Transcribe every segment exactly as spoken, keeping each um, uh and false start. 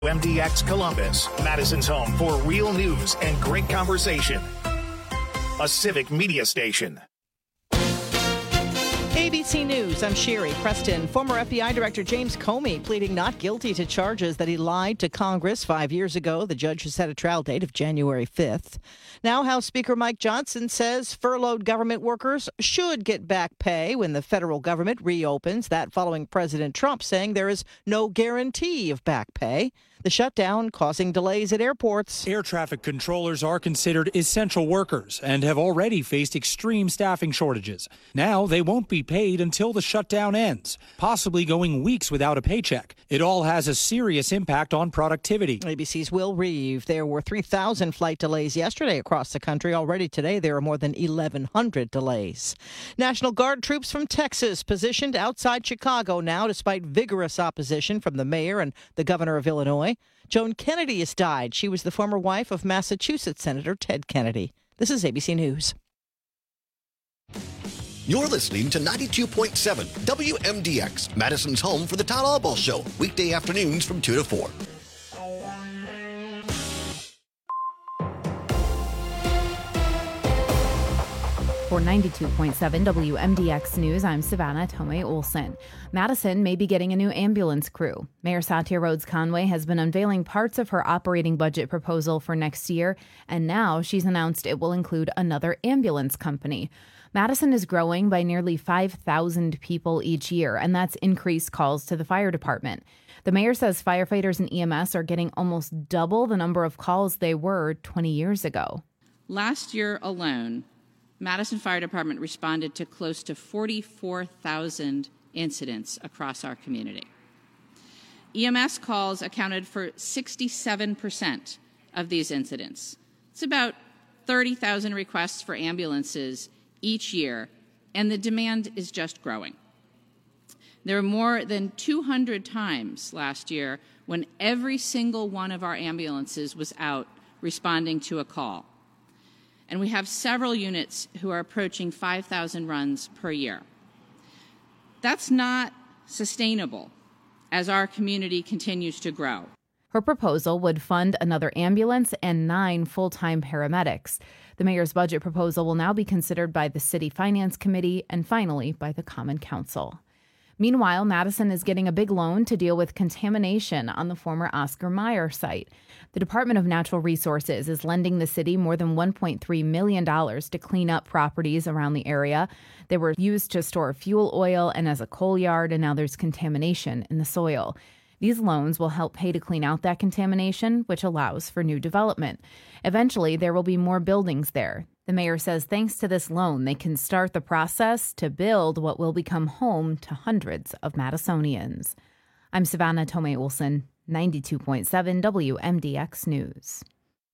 M D X Columbus, Madison's home for real news and great conversation. A civic media station. A B C News, I'm Sherry Preston. Former F B I Director James Comey pleading not guilty to charges that he lied to Congress five years ago. The judge has set a trial date of January fifth. Now House Speaker Mike Johnson says furloughed government workers should get back pay when the federal government reopens. That following President Trump saying there is no guarantee of back pay. The shutdown causing delays at airports. Air traffic controllers are considered essential workers and have already faced extreme staffing shortages. Now they won't be paid until the shutdown ends, possibly going weeks without a paycheck. It all has a serious impact on productivity. A B C's Will Reeve. There were three thousand flight delays yesterday across the country. Already today, there are more than eleven hundred delays. National Guard troops from Texas positioned outside Chicago now, despite vigorous opposition from the mayor and the governor of Illinois. Joan Kennedy has died. She was the former wife of Massachusetts Senator Ted Kennedy. This is A B C News. You're listening to ninety-two point seven W M D X, Madison's home for the Todd Albaugh Show, weekday afternoons from two to four. For ninety-two point seven W M D X News, I'm Savannah Tomei Olson. Madison may be getting a new ambulance crew. Mayor Satya Rhodes Conway has been unveiling parts of her operating budget proposal for next year, and now she's announced it will include another ambulance company. Madison is growing by nearly five thousand people each year, and that's increased calls to the fire department. The mayor says firefighters and E M S are getting almost double the number of calls they were twenty years ago. Last year alone, Madison Fire Department responded to close to forty-four thousand incidents across our community. E M S calls accounted for sixty-seven percent of these incidents. It's about thirty thousand requests for ambulances each year, and the demand is just growing. There were more than two hundred times last year when every single one of our ambulances was out responding to a call. And we have several units who are approaching five thousand runs per year. That's not sustainable as our community continues to grow. Her proposal would fund another ambulance and nine full-time paramedics. The mayor's budget proposal will now be considered by the City Finance Committee and finally by the Common Council. Meanwhile, Madison is getting a big loan to deal with contamination on the former Oscar Mayer site. The Department of Natural Resources is lending the city more than one point three million dollars to clean up properties around the area. They were used to store fuel oil and as a coal yard, and now there's contamination in the soil. These loans will help pay to clean out that contamination, which allows for new development. Eventually, there will be more buildings there. The mayor says thanks to this loan, they can start the process to build what will become home to hundreds of Madisonians. I'm Savannah Tomei Olson, ninety-two point seven W M D X News.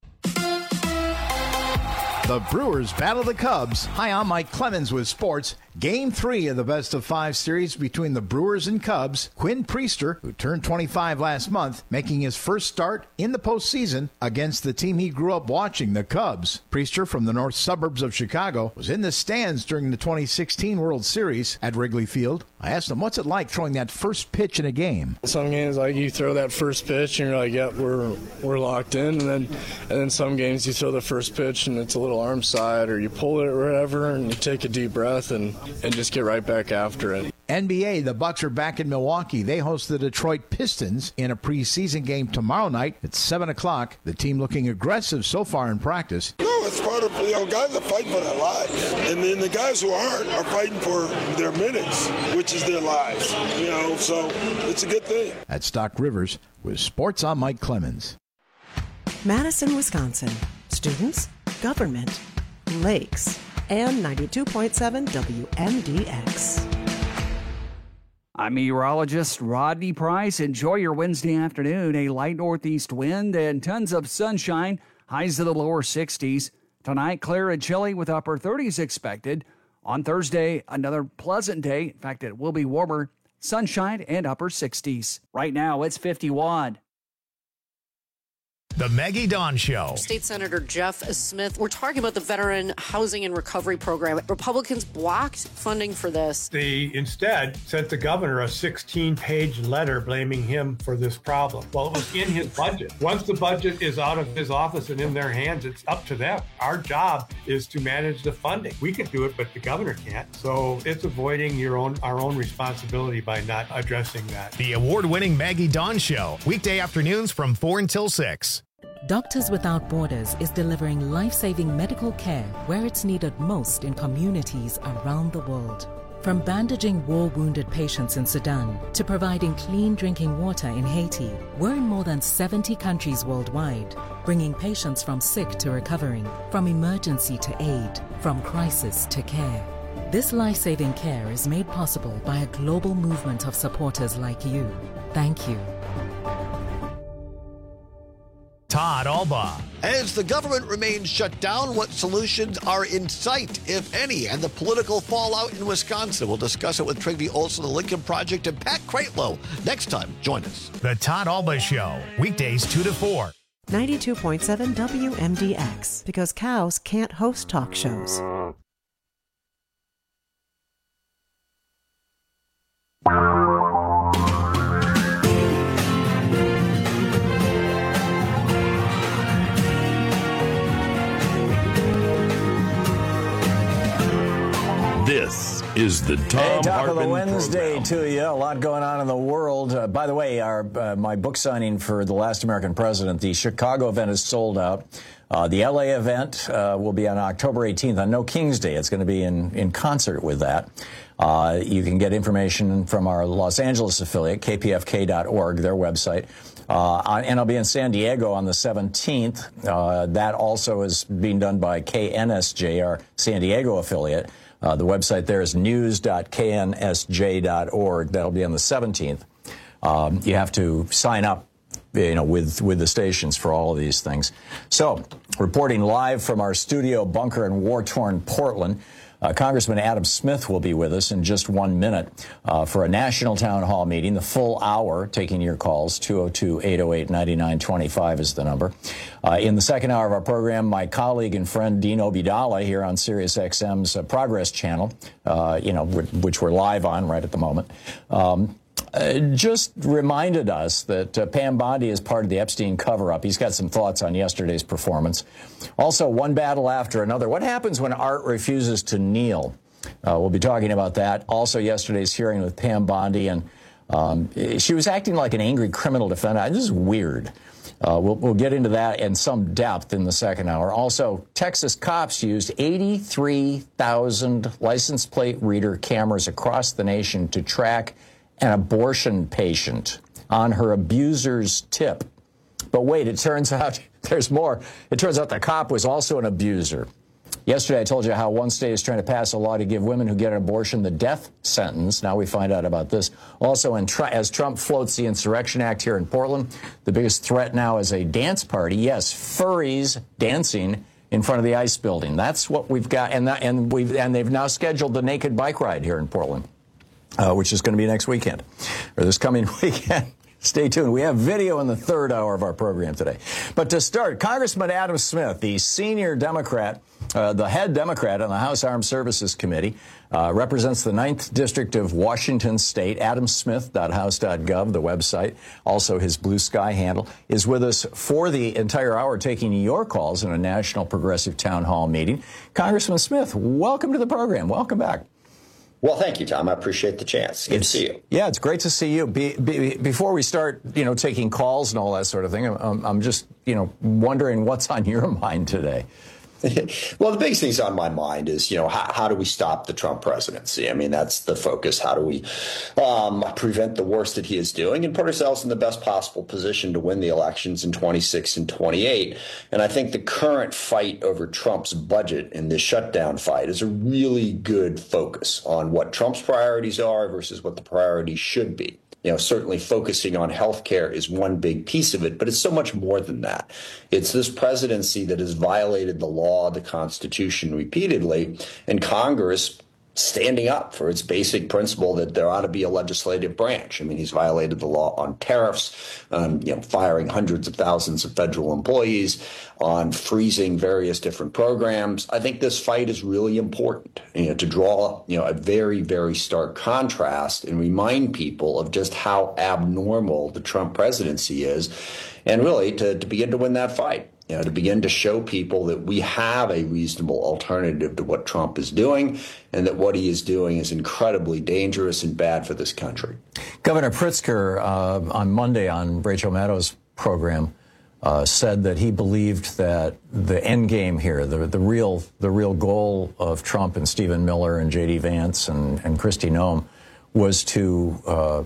The Brewers battle the Cubs. Hi, I'm Mike Clemens with sports. Game three of the best of five series between the Brewers and Cubs. Quinn Priester, who turned twenty-five last month, making his first start in the postseason against the team he grew up watching, the Cubs. Priester, from the north suburbs of Chicago, was in the stands during the twenty sixteen World Series at Wrigley Field. I asked him, what's it like throwing that first pitch in a game? Some games, like, you throw that first pitch and you're like, yep, we're we're locked in. And then and then some games you throw the first pitch and it's a little arm side, or you pull it or whatever, and you take a deep breath and, and just get right back after it. N B A, the Bucks are back in Milwaukee. They host the Detroit Pistons in a preseason game tomorrow night at seven o'clock. The team looking aggressive so far in practice. No, it's part of, you know, guys are fighting for their lives. And then the guys who aren't are fighting for their minutes, which is their lives. You know, so it's a good thing. At Stock Rivers with Sports, I'm Mike Clemens. Madison, Wisconsin. Students, government, lakes, and ninety-two point seven W M D X. I'm meteorologist Rodney Price. Enjoy your Wednesday afternoon. A light northeast wind and tons of sunshine. Highs to the lower sixties. Tonight, clear and chilly with upper thirties expected. On Thursday, another pleasant day. In fact, it will be warmer. Sunshine and upper sixties. Right now, it's fifty-one. The Maggie Dawn Show. State Senator Jeff Smith, we're talking about the Veteran Housing and Recovery Program. Republicans blocked funding for this. They instead sent the governor a sixteen-page letter blaming him for this problem. Well, it was in his budget. Once the budget is out of his office and in their hands, it's up to them. Our job is to manage the funding. We can do it, but the governor can't. So it's avoiding your own our own responsibility by not addressing that. The award-winning Maggie Dawn Show, weekday afternoons from four until six. Doctors Without Borders is delivering life-saving medical care where it's needed most in communities around the world. From bandaging war-wounded patients in Sudan to providing clean drinking water in Haiti, we're in more than seventy countries worldwide, bringing patients from sick to recovering, from emergency to aid, from crisis to care. This life-saving care is made possible by a global movement of supporters like you. Thank you. Todd Alba. As the government remains shut down, what solutions are in sight, if any, and the political fallout in Wisconsin? We'll discuss it with Trygve Olsen, the Lincoln Project, and Pat Kreitlow. Next time, join us. The Todd Alba Show, weekdays two to four. ninety-two point seven W M D X, because cows can't host talk shows. This is the Tom hey, top Hartman of the Wednesday program. to you. A lot going on in the world. Uh, by the way, our uh, my book signing for The Last American President, the Chicago event is sold out. Uh, the L A event uh, will be on October eighteenth on No King's Day. It's going to be in, in concert with that. Uh, you can get information from our Los Angeles affiliate, K P F K dot org, their website. Uh, and I'll be in San Diego on the seventeenth. Uh, that also is being done by K N S J, our San Diego affiliate. Uh, the website there is news dot K N S J dot org. That'll be on the seventeenth. Um, you have to sign up, you know, with, with the stations for all of these things. So, reporting live from our studio bunker in war-torn Portland, Uh, Congressman Adam Smith will be with us in just one minute uh, for a national town hall meeting, the full hour, taking your calls. two oh two, eight oh eight, nine nine two five is the number. Uh, in the second hour of our program, my colleague and friend Dean Obeidallah here on Sirius X M's uh, Progress channel, uh, you know, which we're live on right at the moment, um, Uh, just reminded us that uh, Pam Bondi is part of the Epstein cover-up. He's got some thoughts on yesterday's performance. Also, one battle after another. What happens when art refuses to kneel? Uh, we'll be talking about that. Also, yesterday's hearing with Pam Bondi, and um, she was acting like an angry criminal defendant. This is weird. Uh, we'll, we'll get into that in some depth in the second hour. Also, Texas cops used eighty-three thousand license plate reader cameras across the nation to track an abortion patient on her abuser's tip. But wait, it turns out there's more. It turns out the cop was also an abuser. Yesterday, I told you how one state is trying to pass a law to give women who get an abortion the death sentence. Now we find out about this. Also, in tr- as Trump floats the Insurrection Act here in Portland, the biggest threat now is a dance party. Yes, furries dancing in front of the ICE building. That's what we've got. And, that, and, we've, and they've now scheduled the naked bike ride here in Portland. Uh, which is going to be next weekend, or this coming weekend. Stay tuned. We have video in the third hour of our program today. But to start, Congressman Adam Smith, the senior Democrat, uh, the head Democrat on the House Armed Services Committee, uh, represents the ninth District of Washington State. adam smith dot house dot gov, the website, also his Blue Sky handle, is with us for the entire hour, taking your calls in a National Progressive Town Hall meeting. Congressman Smith, welcome to the program. Welcome back. Well, thank you, Tom. I appreciate the chance. Good it's, to see you. Yeah, it's great to see you. Be, be, before we start, you know, taking calls and all that sort of thing, I'm, I'm just, you know, wondering what's on your mind today. Well, the biggest things on my mind is, you know, how, how do we stop the Trump presidency? I mean, that's the focus. How do we um, prevent the worst that he is doing and put ourselves in the best possible position to win the elections in twenty-six and twenty-eight? And I think the current fight over Trump's budget in this shutdown fight is a really good focus on what Trump's priorities are versus what the priorities should be. You know, certainly focusing on health care is one big piece of it, but it's so much more than that. It's this presidency that has violated the law, the Constitution repeatedly, and Congress standing up for its basic principle that there ought to be a legislative branch. I mean, he's violated the law on tariffs, um, you know, firing hundreds of thousands of federal employees, on freezing various different programs. I think this fight is really important, you know, to draw, you know, a very, very stark contrast and remind people of just how abnormal the Trump presidency is, and really to, to begin to win that fight. You know, to begin to show people that we have a reasonable alternative to what Trump is doing, and that what he is doing is incredibly dangerous and bad for this country. Governor Pritzker uh, on Monday on Rachel Maddow's program uh, said that he believed that the end game here, the the real the real goal of Trump and Stephen Miller and J D Vance and, and Kristi Noem was to uh,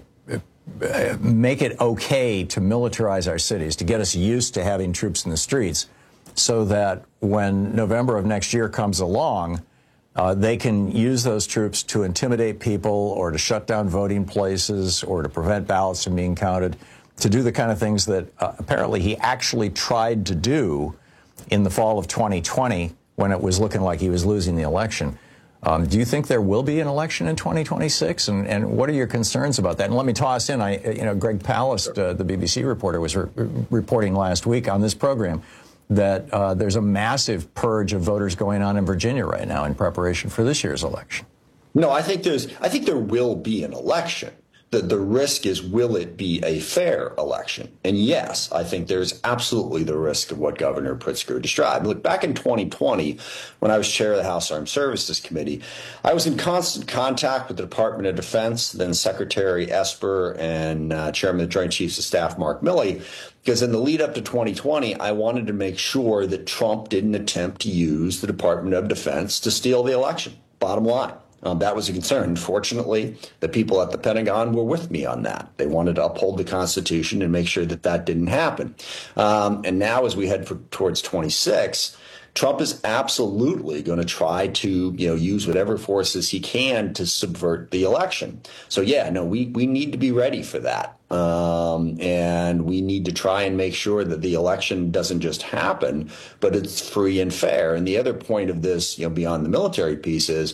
make it okay to militarize our cities, to get us used to having troops in the streets, so that when November of next year comes along, uh, they can use those troops to intimidate people or to shut down voting places or to prevent ballots from being counted, to do the kind of things that uh, apparently he actually tried to do in the fall of twenty twenty when it was looking like he was losing the election. Um, do you think there will be an election in twenty twenty-six? And, and what are your concerns about that? And let me toss in, I, you know, Greg Palast, uh, the B B C reporter, was re- reporting last week on this program that uh, there's a massive purge of voters going on in Virginia right now in preparation for this year's election. No, I think there's, I think there will be an election. The, the risk is, will it be a fair election? And yes, I think there's absolutely the risk of what Governor Pritzker described. Look, back in twenty twenty, when I was chair of the House Armed Services Committee, I was in constant contact with the Department of Defense, then Secretary Esper, and uh, Chairman of the Joint Chiefs of Staff, Mark Milley, because in the lead up to twenty twenty, I wanted to make sure that Trump didn't attempt to use the Department of Defense to steal the election. Bottom line. Um, that was a concern. Fortunately, the people at the Pentagon were with me on that. They wanted to uphold the Constitution and make sure that that didn't happen. Um, and now as we head for, towards twenty-six, Trump is absolutely going to try to, you know, use whatever forces he can to subvert the election. So, yeah, no, we, we need to be ready for that. Um, and we need to try and make sure that the election doesn't just happen, but it's free and fair. And the other point of this, you know, beyond the military piece is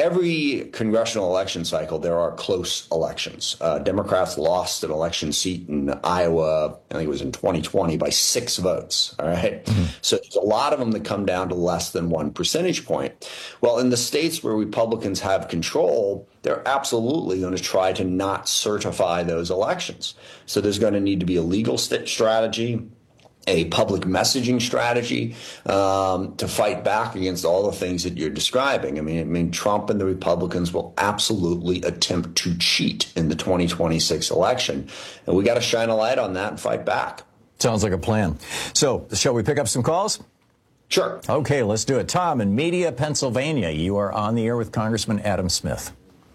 every congressional election cycle, there are close elections. Uh, Democrats lost an election seat in Iowa, I think it was in twenty twenty, by six votes. All right. Mm-hmm. So there's a lot of them that come down to less than one percentage point. Well, in the states where Republicans have control, they're absolutely going to try to not certify those elections. So there's going to need to be a legal st- strategy, a public messaging strategy um, to fight back against all the things that you're describing. I mean, I mean, Trump and the Republicans will absolutely attempt to cheat in the twenty twenty-six election. And we got to shine a light on that and fight back. Sounds like a plan. So shall we pick up some calls? Sure. Okay, let's do it. Tom in Media, Pennsylvania. You are on the air with Congressman Adam Smith.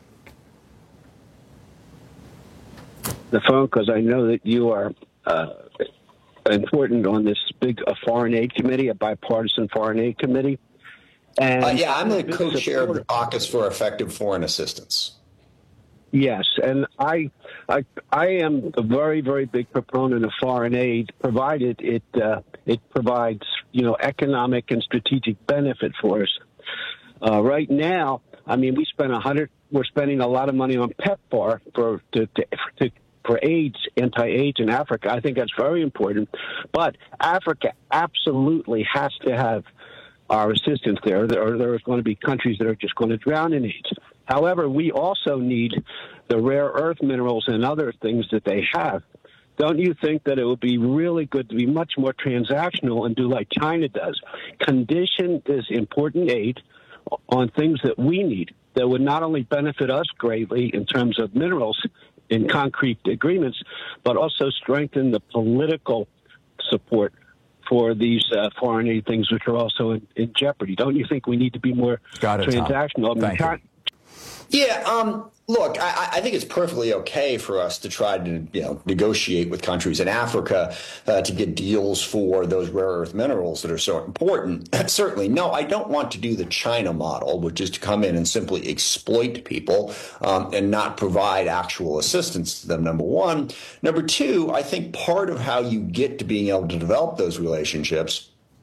The phone, because I know that you are uh, important on this big uh, foreign aid committee, a bipartisan foreign aid committee. And uh, yeah, I'm the co-chair of the Caucus for Effective Foreign Assistance. Yes, and I, I, I am a very, very big proponent of foreign aid, provided it uh, it provides, you know, economic and strategic benefit for us. Uh, right now, I mean, we spend a hundred. We're spending a lot of money on PEPFAR for to, to, to for AIDS, anti-AIDS in Africa. I think that's very important. But Africa absolutely has to have our assistance there, or there is going to be countries that are just going to drown in AIDS. However, we also need the rare earth minerals and other things that they have. Don't you think that it would be really good to be much more transactional and do like China does? Condition this important aid on things that we need that would not only benefit us greatly in terms of minerals in concrete agreements, but also strengthen the political support for these uh, foreign aid things, which are also in, in jeopardy. Don't you think we need to be more Got it, transactional? Tom. Thank you. Yeah, um, look, I, I think it's perfectly okay for us to try to, you know, negotiate with countries in Africa uh, to get deals for those rare earth minerals that are so important. Certainly, no, I don't want to do the China model, which is to come in and simply exploit people um, and not provide actual assistance to them, number one. Number two, I think part of how you get to being able to develop those relationships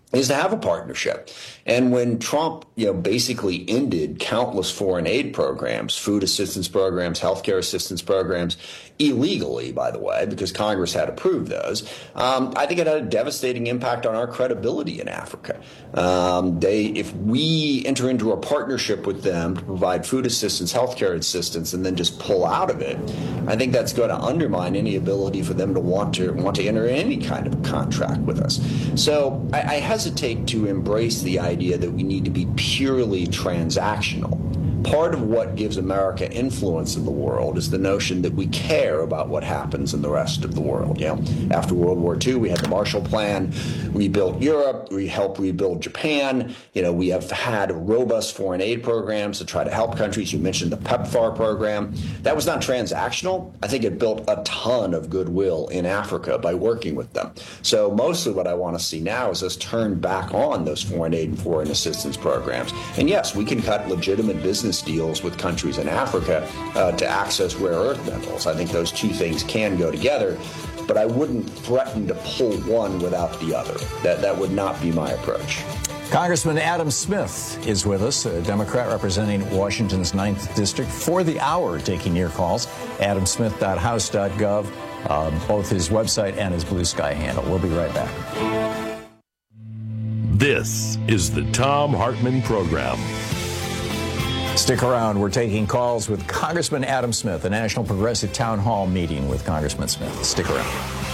is to have a partnership. And when Trump, you know, basically ended countless foreign aid programs, food assistance programs, healthcare assistance programs, illegally, by the way, because Congress had approved those, um, I think it had a devastating impact on our credibility in Africa. Um, they, if we enter into a partnership with them to provide food assistance, healthcare assistance, and then just pull out of it, I think that's going to undermine any ability for them to want to want to enter any kind of contract with us. So I, I hesitate to embrace the idea that we need to be purely transactional. Part of what gives America influence in the world is the notion that we care about what happens in the rest of the world. You know, after World War Two, we had the Marshall Plan, we built Europe, we helped rebuild Japan. You know, we have had robust foreign aid programs to try to help countries. You mentioned the PEPFAR program. That was not transactional. I think it built a ton of goodwill in Africa by working with them. So mostly what I want to see now is us turn back on those foreign aid and foreign assistance programs. And yes, we can cut legitimate business deals with countries in Africa uh, to access rare earth metals. I think those two things can go together, but I wouldn't threaten to pull one without the other. That that would not be my approach. Congressman Adam Smith is with us, a Democrat representing Washington's ninth District, for the hour, taking your calls. adam smith dot house dot gov, uh, both his website and his Blue Sky handle. We'll be right back. This is the Thom Hartmann Program. Stick around. We're taking calls with Congressman Adam Smith, a National Progressive Town Hall meeting with Congressman Smith. Stick around.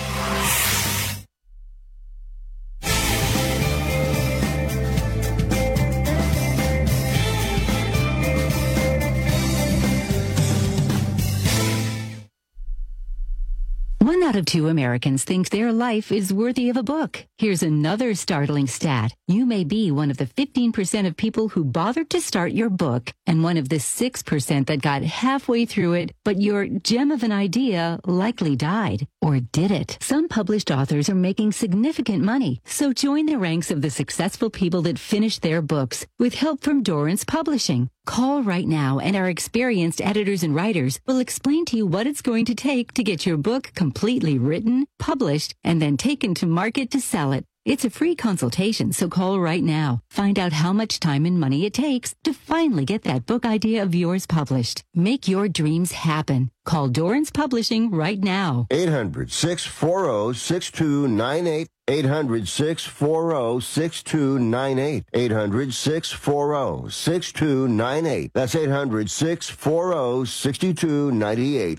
One out of two Americans think their life is worthy of a book. Here's another startling stat. You may be one of the fifteen percent of people who bothered to start your book and one of the six percent that got halfway through it, but your gem of an idea likely died. Or did it? Some published authors are making significant money, so join the ranks of the successful people that finish their books with help from Dorrance Publishing. Call right now and our experienced editors and writers will explain to you what it's going to take to get your book completely written, published, and then taken to market to sell it. It's a free consultation, so call right now. Find out how much time and money it takes to finally get that book idea of yours published. Make your dreams happen. Call Dorrance Publishing right now. eight hundred, six four zero, six two nine eight. eight hundred, six four zero, six two nine eight. eight hundred, six four zero, six two nine eight. That's eight hundred, six four zero, six two nine eight.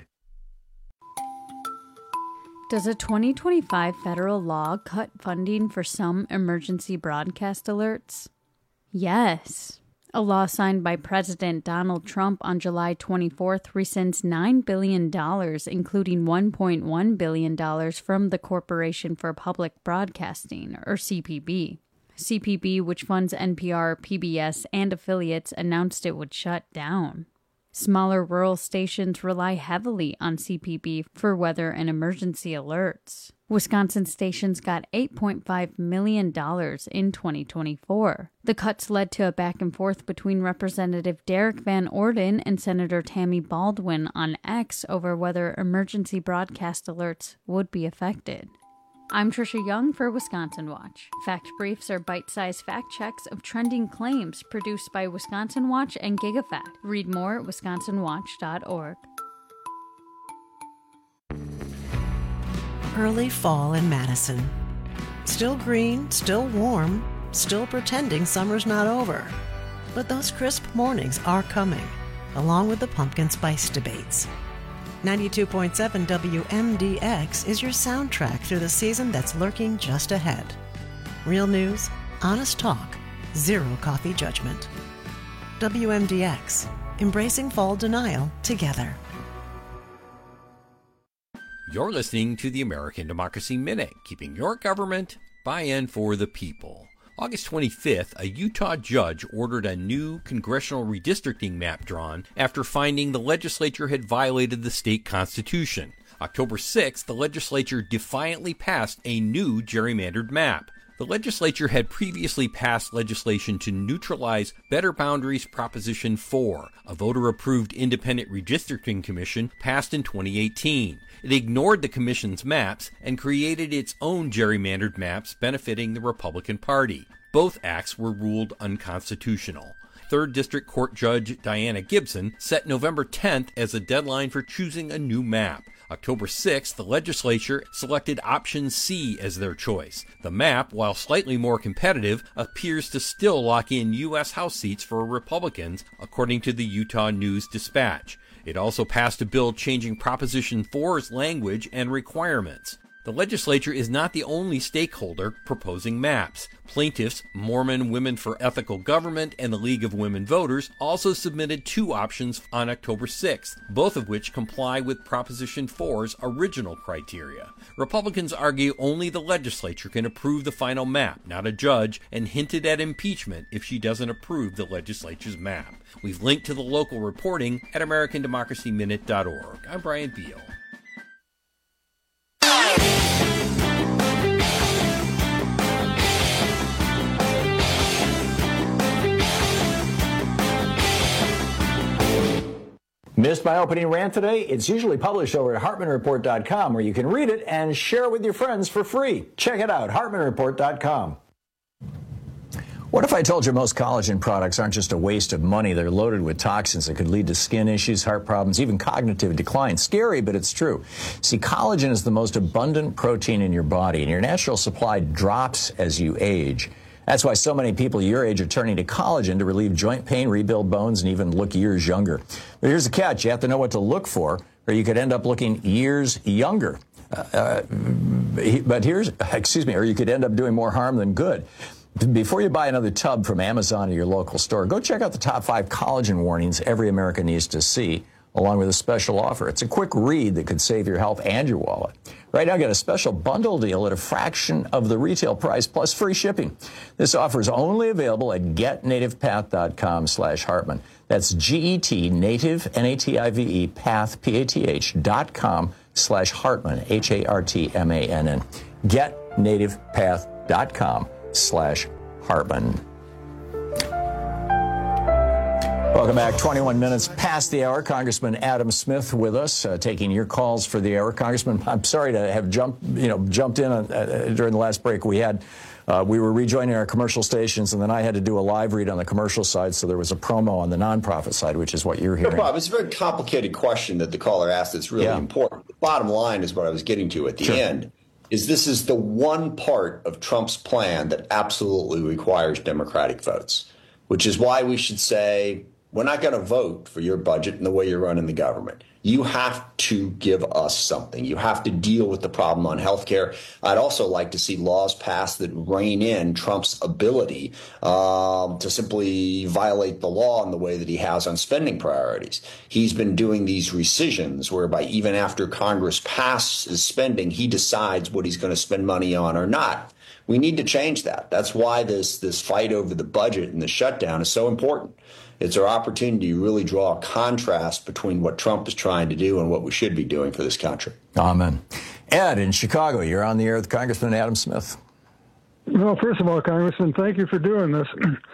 Does a twenty twenty-five federal law cut funding for some emergency broadcast alerts? Yes. A law signed by President Donald Trump on July twenty-fourth rescinds nine billion dollars, including one point one billion dollars from the Corporation for Public Broadcasting, or C P B. C P B, which funds N P R, P B S, and affiliates, announced it would shut down. Smaller rural stations rely heavily on C P B for weather and emergency alerts. Wisconsin stations got eight point five million dollars in twenty twenty-four. The cuts led to a back and forth between Representative Derek Van Orden and Senator Tammy Baldwin on X over whether emergency broadcast alerts would be affected. I'm Trisha Young for Wisconsin Watch. Fact Briefs are bite-sized fact checks of trending claims produced by Wisconsin Watch and GigaFact. Read more at wisconsin watch dot org. Early fall in Madison. Still green, still warm, still pretending summer's not over. But those crisp mornings are coming, along with the pumpkin spice debates. ninety-two point seven W M D X is your soundtrack through the season that's lurking just ahead. Real news, honest talk, zero coffee judgment. W M D X, embracing fall denial together. You're listening to the American Democracy Minute, keeping your government by-in for the people. August twenty-fifth, a Utah judge ordered a new congressional redistricting map drawn after finding the legislature had violated the state constitution. October sixth, the legislature defiantly passed a new gerrymandered map. The legislature had previously passed legislation to neutralize Better Boundaries Proposition four, a voter-approved independent redistricting commission passed in twenty eighteen. It ignored the commission's maps and created its own gerrymandered maps benefiting the Republican Party. Both acts were ruled unconstitutional. Third District Court Judge Diana Gibson set November tenth as a deadline for choosing a new map. October sixth, the legislature selected option C as their choice. The map, while slightly more competitive, appears to still lock in U S House seats for Republicans, according to the Utah News Dispatch. It also passed a bill changing Proposition four's language and requirements. The legislature is not the only stakeholder proposing maps. Plaintiffs, Mormon Women for Ethical Government and the League of Women Voters also submitted two options on October sixth, both of which comply with Proposition four's original criteria. Republicans argue only the legislature can approve the final map, not a judge, and hinted at impeachment if she doesn't approve the legislature's map. We've linked to the local reporting at American Democracy Minute dot org. I'm Brian Beal. Missed my opening rant today? It's usually published over at Hartman Report dot com, where you can read it and share it with your friends for free. Check it out, Hartman Report dot com. What if I told you most collagen products aren't just a waste of money? They're loaded with toxins that could lead to skin issues, heart problems, even cognitive decline. Scary, but it's true. See, collagen is the most abundant protein in your body, and your natural supply drops as you age. That's why so many people your age are turning to collagen to relieve joint pain, rebuild bones, and even look years younger. But here's the catch. You have to know what to look for, or you could end up looking years younger. Uh, uh, but here's, excuse me, or you could end up doing more harm than good. Before you buy another tub from Amazon or your local store, go check out the top five collagen warnings every American needs to see, along with a special offer. It's a quick read that could save your health and your wallet. Right now, get a special bundle deal at a fraction of the retail price plus free shipping. This offer is only available at get native path dot com slash Hartman. That's G-E-T, native, N A T I V E, path, P A T H, dot com slash Hartman, H A R T M A N N. get native path dot com slash Hartman. Welcome back. twenty-one minutes past the hour. Congressman Adam Smith with us, uh, taking your calls for the hour. Congressman, I'm sorry to have jumped, you know, jumped in on, uh, during the last break. We had, uh, we were rejoining our commercial stations, and then I had to do a live read on the commercial side, so there was a promo on the nonprofit side, which is what you're hearing. No problem. It's a very complicated question that the caller asked. That's really yeah. important. The bottom line is what I was getting to at the sure. end. Is this is the one part of Trump's plan that absolutely requires Democratic votes, which is why we should say, we're not going to vote for your budget and the way you're running the government. You have to give us something. You have to deal with the problem on health care. I'd also like to see laws passed that rein in Trump's ability um, to simply violate the law in the way that he has on spending priorities. He's been doing these rescissions whereby even after Congress passes spending, he decides what he's going to spend money on or not. We need to change that. That's why this, this fight over the budget and the shutdown is so important. It's our opportunity to really draw a contrast between what Trump is trying to do and what we should be doing for this country. Amen. Ed, in Chicago, you're on the air with Congressman Adam Smith. Well, first of all, Congressman, thank you for doing this.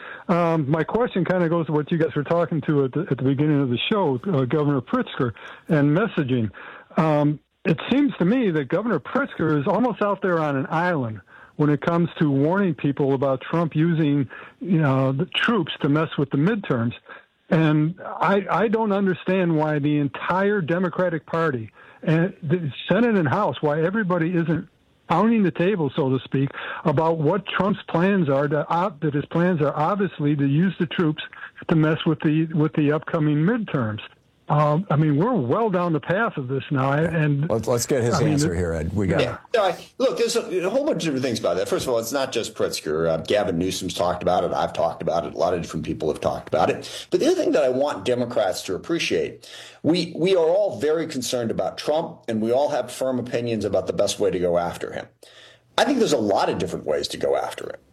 Um, my question kind of goes to what you guys were talking to at the, at the beginning of the show, uh, Governor Pritzker, and messaging. Um, it seems to me that Governor Pritzker is almost out there on an island when it comes to warning people about Trump using, you know, the troops to mess with the midterms. And I, I don't understand why the entire Democratic Party, and the Senate and House, why everybody isn't pounding the table, so to speak, about what Trump's plans are, to, uh, that his plans are obviously to use the troops to mess with the with the upcoming midterms. Um, I mean, we're well down the path of this now, and let's, let's get his I answer mean, here, Ed. We got yeah. it. Uh, look, there's a, a whole bunch of different things about that. First of all, it's not just Pritzker. Uh, Gavin Newsom's talked about it. I've talked about it. A lot of different people have talked about it. But the other thing that I want Democrats to appreciate, we we are all very concerned about Trump, and we all have firm opinions about the best way to go after him. I think there's a lot of different ways to go after him.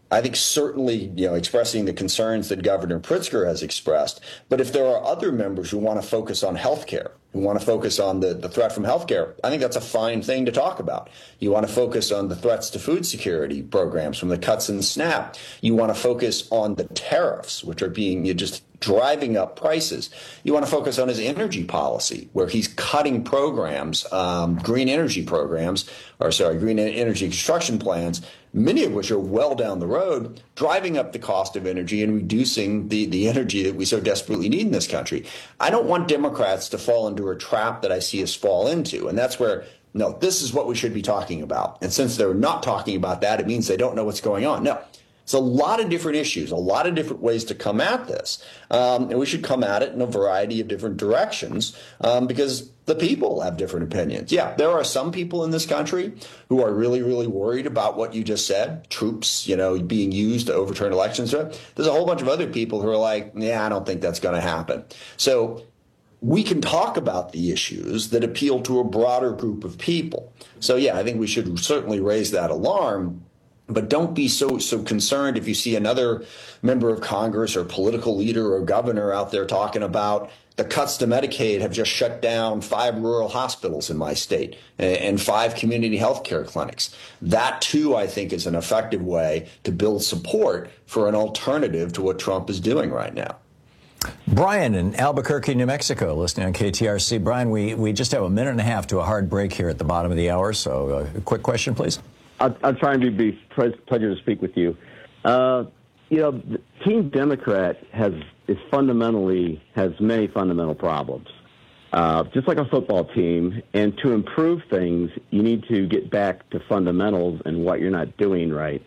I think certainly, you know, expressing the concerns that Governor Pritzker has expressed. But if there are other members who want to focus on health care, who want to focus on the, the threat from health care, I think that's a fine thing to talk about. You want to focus on the threats to food security programs from the cuts in SNAP. You want to focus on the tariffs, which are being you just driving up prices. You want to focus on his energy policy, where he's cutting programs, um, green energy programs, or sorry, green energy construction plans, many of which are well down the road, driving up the cost of energy and reducing the, the energy that we so desperately need in this country. I don't want Democrats to fall into a trap that I see us fall into. And that's where, no, this is what we should be talking about. And since they're not talking about that, it means they don't know what's going on. No. It's a lot of different issues, a lot of different ways to come at this. Um, and we should come at it in a variety of different directions um, because the people have different opinions. Yeah, there are some people in this country who are really, really worried about what you just said, troops, you know, being used to overturn elections. There's a whole bunch of other people who are like, yeah, I don't think that's going to happen. So we can talk about the issues that appeal to a broader group of people. So, yeah, I think we should certainly raise that alarm. But don't be so so concerned if you see another member of Congress or political leader or governor out there talking about the cuts to Medicaid have just shut down five rural hospitals in my state and five community health care clinics. That, too, I think, is an effective way to build support for an alternative to what Trump is doing right now. Brian in Albuquerque, New Mexico, listening on K T R C. Brian, we, we just have a minute and a half to a hard break here at the bottom of the hour, so uh, a quick question, please. I'll, I'll try and be brief. Pleasure to speak with you. Uh, you know, Team Democrat has is fundamentally has many fundamental problems, uh, just like a football team. And to improve things, you need to get back to fundamentals and what you're not doing right.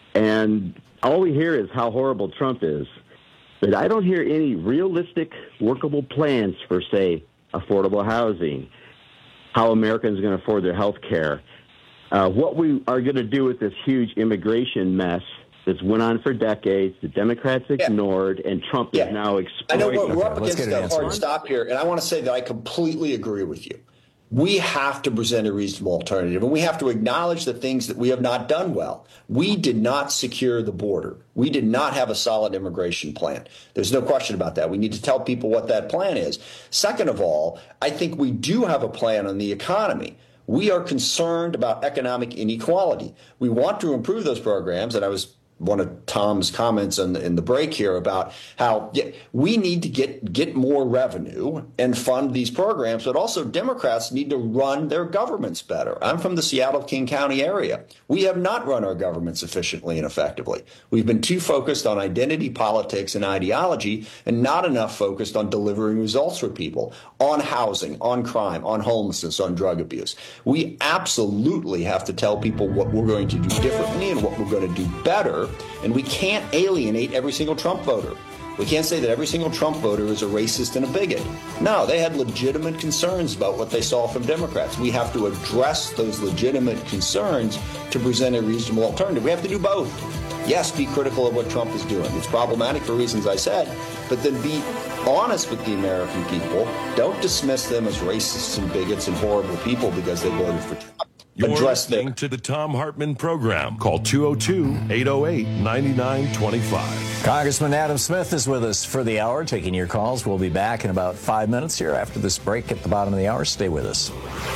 And all we hear is how horrible Trump is, but I don't hear any realistic, workable plans for, say, affordable housing, how Americans are going to afford their health care. Uh, what we are going to do with this huge immigration mess that's went on for decades, the Democrats ignored, yeah. and Trump yeah. is now exploiting. I know we're, we're up against a hard stop here, and I want to say that I completely agree with you. We have to present a reasonable alternative, and we have to acknowledge the things that we have not done well. We did not secure the border. We did not have a solid immigration plan. There's no question about that. We need to tell people what that plan is. Second of all, I think we do have a plan on the economy. We are concerned about economic inequality. We want to improve those programs, and I was one of Tom's comments in the, in the break here about how yeah, we need to get get more revenue and fund these programs, but also Democrats need to run their governments better. I'm from the Seattle-King County area. We have not run our governments efficiently and effectively. We've been too focused on identity politics and ideology and not enough focused on delivering results for people, on housing, on crime, on homelessness, on drug abuse. We absolutely have to tell people what we're going to do differently and what we're going to do better. And we can't alienate every single Trump voter. We can't say that every single Trump voter is a racist and a bigot. No, they had legitimate concerns about what they saw from Democrats. We have to address those legitimate concerns to present a reasonable alternative. We have to do both. Yes, be critical of what Trump is doing. It's problematic for reasons I said, but then be honest with the American people. Don't dismiss them as racists and bigots and horrible people because they voted for Trump. You're listening to the Thom Hartmann Program. Call two oh two, eight oh eight, nine nine two five. Congressman Adam Smith is with us for the hour, taking your calls. We'll be back in about five minutes here after this break at the bottom of the hour. Stay with us.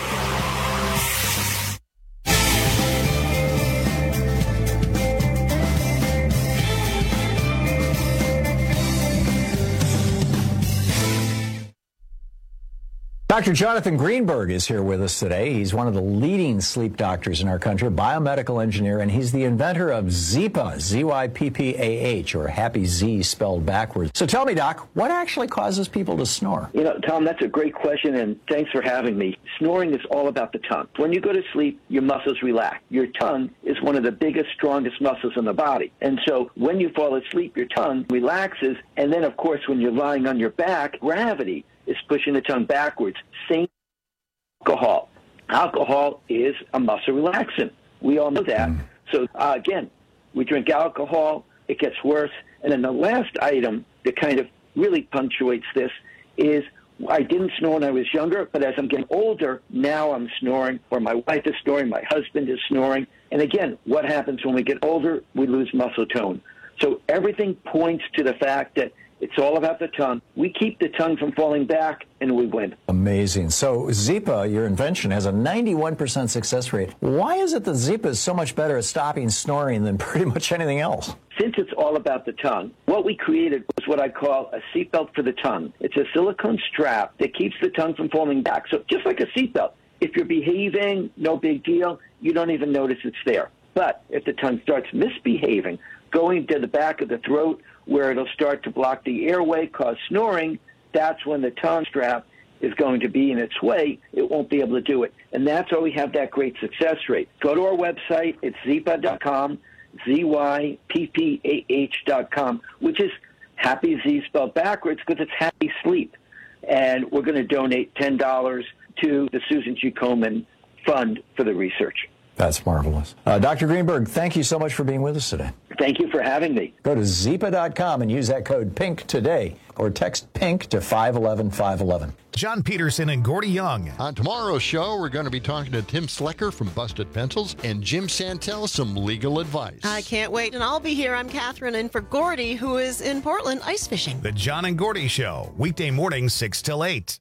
Doctor Jonathan Greenberg is here with us today. He's one of the leading sleep doctors in our country, biomedical engineer, and he's the inventor of Zyppah, Z Y P P A H, or Happy Z spelled backwards. So tell me, Doc, what actually causes people to snore? You know, Tom, that's a great question, and thanks for having me. Snoring is all about the tongue. When you go to sleep, your muscles relax. Your tongue is one of the biggest, strongest muscles in the body. And so when you fall asleep, your tongue relaxes, and then, of course, when you're lying on your back, gravity is pushing the tongue backwards. Same alcohol. Alcohol is a muscle relaxant. We all know that. Mm. So, uh, again, we drink alcohol, it gets worse. And then the last item that kind of really punctuates this is I didn't snore when I was younger, but as I'm getting older, now I'm snoring, or my wife is snoring, my husband is snoring, And again, what happens when we get older? We lose muscle tone. So everything points to the fact that it's all about the tongue. We keep the tongue from falling back, and we win. Amazing. So Zipa, your invention, has a ninety-one percent success rate. Why is it that Zipa is so much better at stopping snoring than pretty much anything else? Since it's all about the tongue, what we created was what I call a seatbelt for the tongue. It's a silicone strap that keeps the tongue from falling back. So just like a seatbelt, if you're behaving, no big deal. You don't even notice it's there. But if the tongue starts misbehaving, going to the back of the throat where it'll start to block the airway, cause snoring, that's when the tongue strap is going to be in its way. It won't be able to do it. And that's why we have that great success rate. Go to our website. It's zyppah dot com, Z Y P P A H dot com, which is happy Z spelled backwards because it's happy sleep. And we're going to donate ten dollars to the Susan G. Komen Fund for the research. That's marvelous. Uh, Doctor Greenberg, thank you so much for being with us today. Thank you for having me. Go to zyppah dot com and use that code PINK today, or text PINK to five one one five one one. John Peterson and Gordy Young. On tomorrow's show, we're going to be talking to Tim Slecker from Busted Pencils and Jim Santel, some legal advice. I can't wait, and I'll be here. I'm Catherine, and for Gordy, who is in Portland ice fishing. The John and Gordy Show, weekday mornings six till eight.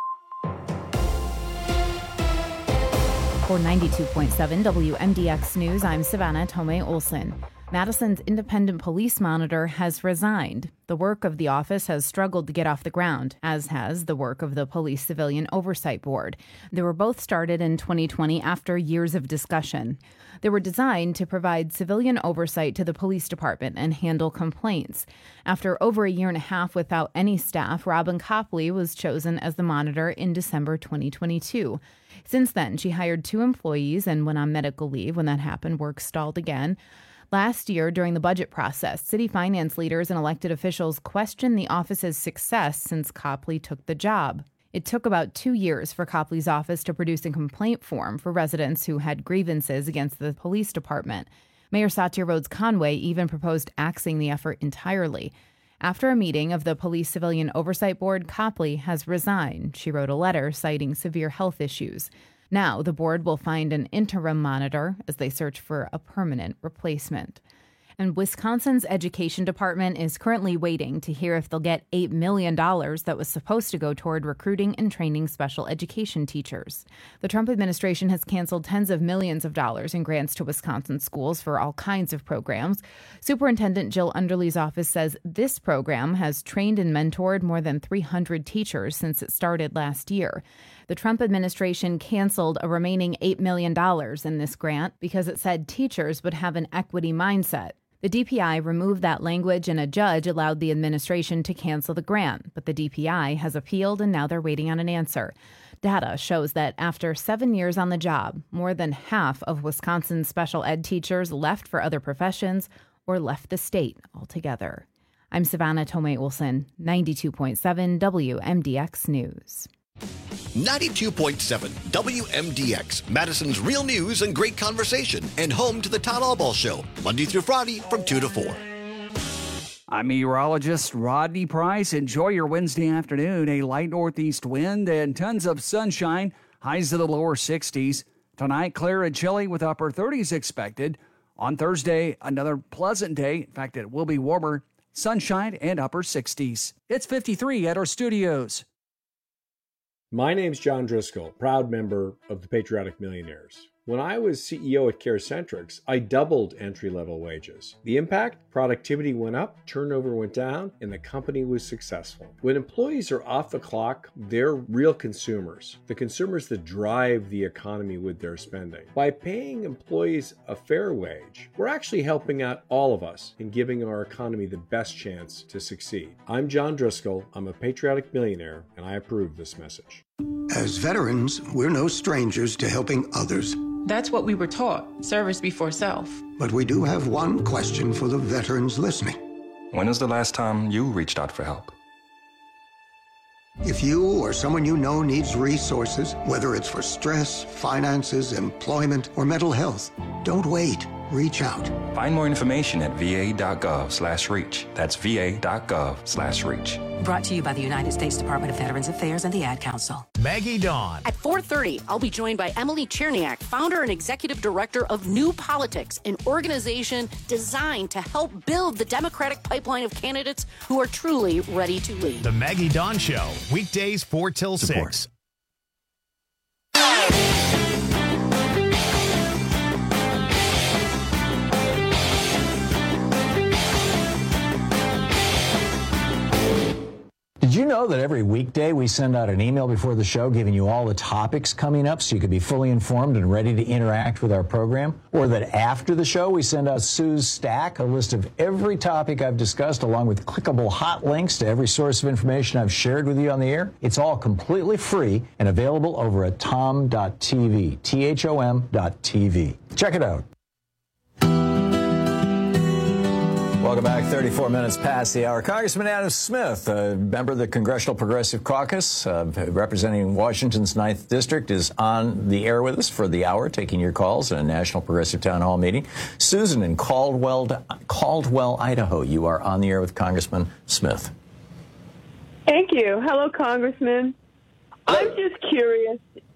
For ninety-two point seven W M D X News, I'm Savannah Tomei Olson. Madison's independent police monitor has resigned. The work of the office has struggled to get off the ground, as has the work of the Police Civilian Oversight Board. They were both started in twenty twenty after years of discussion. They were designed to provide civilian oversight to the police department and handle complaints. After over a year and a half without any staff, Robin Copley was chosen as the monitor in December twenty twenty-two. Since then, she hired two employees and went on medical leave. When that happened, work stalled again. Last year, during the budget process, city finance leaders and elected officials questioned the office's success since Copley took the job. It took about two years for Copley's office to produce a complaint form for residents who had grievances against the police department. Mayor Satya Rhodes Conway even proposed axing the effort entirely. After a meeting of the Police Civilian Oversight Board, Copley has resigned. She wrote a letter citing severe health issues. Now the board will find an interim monitor as they search for a permanent replacement. And Wisconsin's education department is currently waiting to hear if they'll get eight million dollars that was supposed to go toward recruiting and training special education teachers. The Trump administration has canceled tens of millions of dollars in grants to Wisconsin schools for all kinds of programs. Superintendent Jill Underly's office says this program has trained and mentored more than three hundred teachers since it started last year. The Trump administration canceled a remaining eight million dollars in this grant because it said teachers would have an equity mindset. The D P I removed that language, and a judge allowed the administration to cancel the grant. But the D P I has appealed, and now they're waiting on an answer. Data shows that after seven years on the job, more than half of Wisconsin's special ed teachers left for other professions or left the state altogether. I'm Savannah Tomei Olson, ninety-two point seven W M D X News. ninety-two point seven W M D X, Madison's real news and great conversation, and home to the Todd Albaugh Show, Monday through Friday from two to four. I'm meteorologist Rodney Price. Enjoy your Wednesday afternoon. A light northeast wind and tons of sunshine, highs to the lower sixties. Tonight, clear and chilly with upper thirties expected. On Thursday, another pleasant day. In fact, it will be warmer, sunshine and upper sixties. It's fifty-three at our studios. My name's John Driscoll, proud member of the Patriotic Millionaires. When I was C E O at CareCentrix, I doubled entry-level wages. The impact? Productivity went up, turnover went down, and the company was successful. When employees are off the clock, they're real consumers, the consumers that drive the economy with their spending. By paying employees a fair wage, we're actually helping out all of us in giving our economy the best chance to succeed. I'm John Driscoll, I'm a Patriotic Millionaire, and I approve this message. As veterans, we're no strangers to helping others. That's what we were taught, service before self. But we do have one question for the veterans listening. When is the last time you reached out for help? If you or someone you know needs resources, whether it's for stress, finances, employment, or mental health, don't wait. reach out. Find more information at va.gov slash reach. That's va.gov slash reach. Brought to you by the United States Department of Veterans Affairs and the Ad Council. Maggie Dawn. At four thirty, I'll be joined by Emily Cherniak, founder and executive director of New Politics, an organization designed to help build the Democratic pipeline of candidates who are truly ready to lead. The Maggie Dawn Show, weekdays four till Support. six. Did you know that every weekday we send out an email before the show giving you all the topics coming up so you can be fully informed and ready to interact with our program? Or that after the show we send out Sue's Stack, a list of every topic I've discussed along with clickable hot links to every source of information I've shared with you on the air? It's all completely free and available over at tom dot t v, T H O M dot T V. Check it out. Welcome back. thirty-four minutes past the hour. Congressman Adam Smith, a member of the Congressional Progressive Caucus, uh, representing Washington's ninth District, is on the air with us for the hour, taking your calls in a National Progressive Town Hall meeting. Susan in Caldwell, Caldwell, Idaho, you are on the air with Congressman Smith. Thank you. Hello, Congressman. I'm just curious.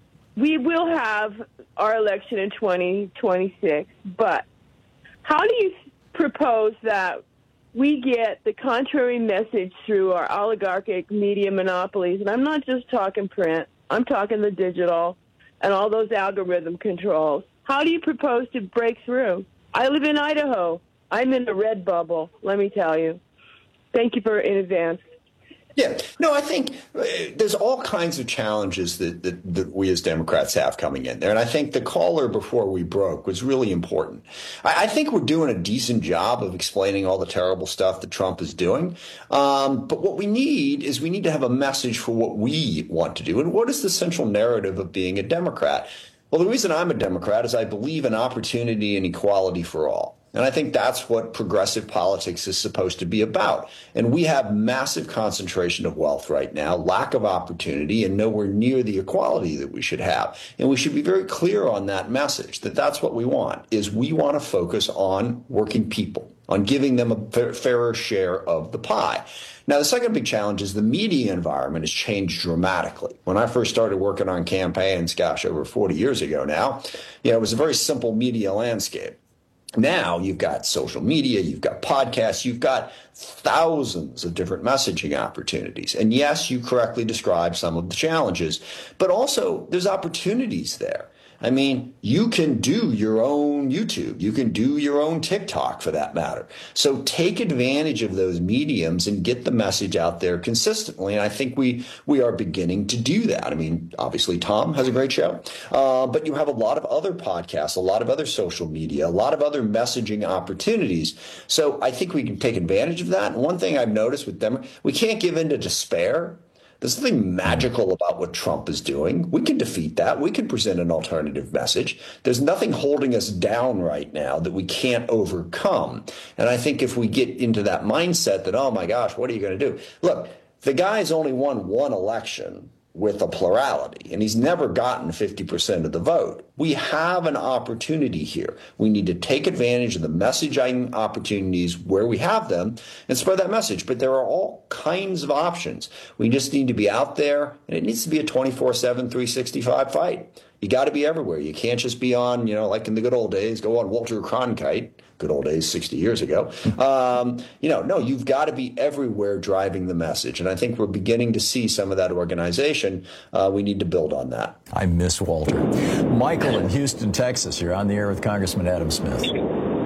We will have our election in twenty twenty-six, but how do you propose that we get the contrary message through our oligarchic media monopolies? And I'm not just talking print. I'm talking the digital and all those algorithm controls. How do you propose to break through? I live in Idaho. I'm in a red bubble, let me tell you. Thank you for in advance. Yeah, no, I think uh, there's all kinds of challenges that, that, that we as Democrats have coming in there. And I think the caller before we broke was really important. I, I think we're doing a decent job of explaining all the terrible stuff that Trump is doing. Um, but what we need is we need to have a message for what we want to do. And what is the central narrative of being a Democrat? Well, the reason I'm a Democrat is I believe in opportunity and equality for all. And I think that's what progressive politics is supposed to be about. And we have massive concentration of wealth right now, lack of opportunity, and nowhere near the equality that we should have. And we should be very clear on that message, that that's what we want, is we want to focus on working people, on giving them a fairer share of the pie. Now, the second big challenge is the media environment has changed dramatically. When I first started working on campaigns, gosh, over forty years ago now, you know, it was a very simple media landscape. Now you've got social media, you've got podcasts, you've got thousands of different messaging opportunities. And yes, you correctly described some of the challenges, but also there's opportunities there. I mean, you can do your own YouTube. You can do your own TikTok, for that matter. So take advantage of those mediums and get the message out there consistently. And I think we we are beginning to do that. I mean, obviously, Tom has a great show, uh, but you have a lot of other podcasts, a lot of other social media, a lot of other messaging opportunities. So I think we can take advantage of that. And one thing I've noticed with them, we can't give in to despair. There's nothing magical about what Trump is doing. We can defeat that. We can present an alternative message. There's nothing holding us down right now that we can't overcome. And I think if we get into that mindset that, oh my gosh, what are you going to do? Look, the guy's only won one election with a plurality, and he's never gotten fifty percent of the vote. We have an opportunity here. We need to take advantage of the messaging opportunities where we have them and spread that message. But there are all kinds of options. We just need to be out there, and it needs to be a twenty-four seven, three sixty-five fight. You got to be everywhere. You can't just be on, you know, like in the good old days, go on Walter Cronkite, good old days sixty years ago. Um, you know, no, you've got to be everywhere driving the message. And I think we're beginning to see some of that organization. Uh, we need to build on that. I miss Walter. Michael in Houston, Texas, you're on the air with Congressman Adam Smith. Thank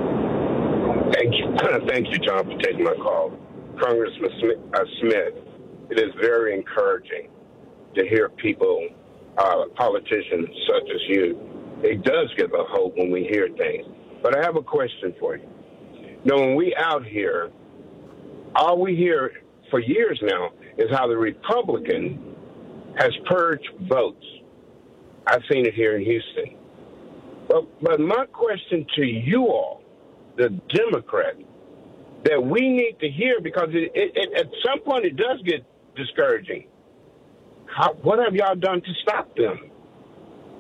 you. Thank you, John, for taking my call. Congressman Smith, uh, Smith, it is very encouraging to hear people, uh, politicians such as you. It does give us hope when we hear things. But I have a question for you. Now, when we out here, all we hear for years now is how the Republican has purged votes. I've seen it here in Houston. But, but my question to you all, the Democrats, that we need to hear, because it, it, it, at some point it does get discouraging. How, what have y'all done to stop them?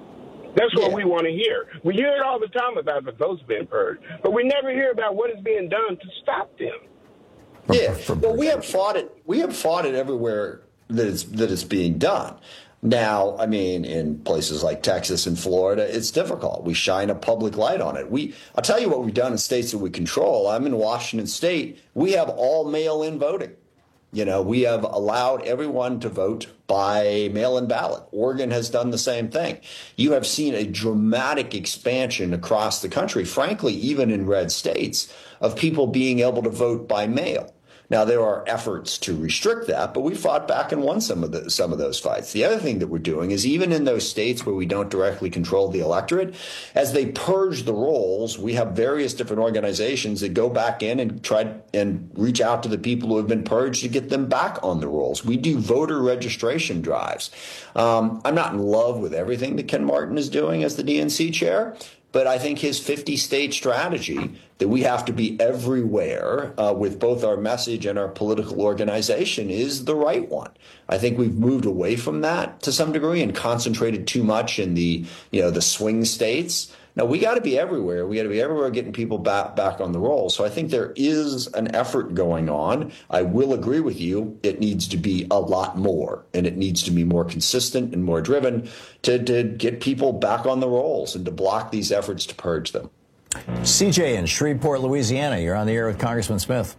That's what Yeah. we want to hear. We hear it all the time about the votes being purged, but we never hear about what is being done to stop them. Yeah, well, we have fought it. We have fought it everywhere that it's that it's being done. Now, I mean, in places like Texas and Florida, it's difficult. We shine a public light on it. We, I'll tell you what we've done in states that we control. I'm in Washington State. We have all mail-in voting. You know, we have allowed everyone to vote by mail-in ballot. Oregon has done the same thing. You have seen a dramatic expansion across the country, frankly, even in red states, of people being able to vote by mail. Now, there are efforts to restrict that, but we fought back and won some of the, some of those fights. The other thing that we're doing is even in those states where we don't directly control the electorate, as they purge the rolls, we have various different organizations that go back in and try and reach out to the people who have been purged to get them back on the rolls. We do voter registration drives. Um, I'm not in love with everything that Ken Martin is doing as the D N C chair, but I think his fifty-state strategy that we have to be everywhere uh, with both our message and our political organization is the right one. I think we've moved away from that to some degree and concentrated too much in the, you know, the swing states. Now, we got to be everywhere. We got to be everywhere getting people back back on the roll. So I think there is an effort going on. I will agree with you. It needs to be a lot more, and it needs to be more consistent and more driven to, to get people back on the rolls and to block these efforts to purge them. C J in Shreveport, Louisiana. You're on the air with Congressman Smith.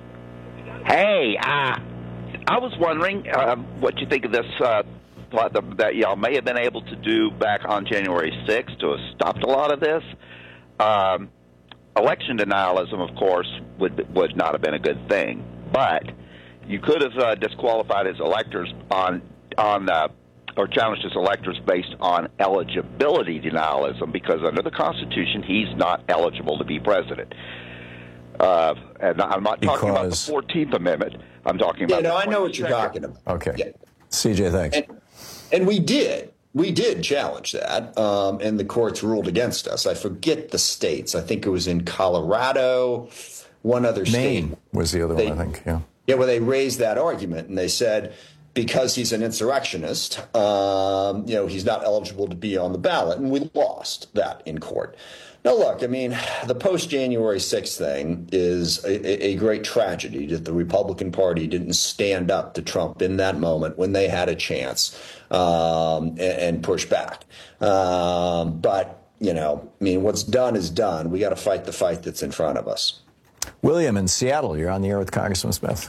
Hey, uh, I was wondering uh, what you think of this uh, thought that, that y'all may have been able to do back on January sixth to have stopped a lot of this. Um, election denialism, of course, would would not have been a good thing, but you could have uh, disqualified his electors on on uh, or challenged his electors based on eligibility denialism, because under the Constitution he's not eligible to be president. Uh, and I'm not talking because... about the fourteenth Amendment. I'm talking about. Yeah, no, the I know what you're talking about. Okay, yeah. C J, thanks. And, and we did. We did challenge that, um, and the courts ruled against us. I forget the states. I think it was in Colorado, one other state. Maine was the other they, one, I think, yeah. Yeah, where they raised that argument, and they said because he's an insurrectionist, um, you know, he's not eligible to be on the ballot, and we lost that in court. Now, look, I mean, the post-January sixth thing is a, a great tragedy that the Republican Party didn't stand up to Trump in that moment when they had a chance um, and, and push back. Um, but, you know, I mean, what's done is done. We got to fight the fight that's in front of us. William in Seattle, you're on the air with Congressman Smith.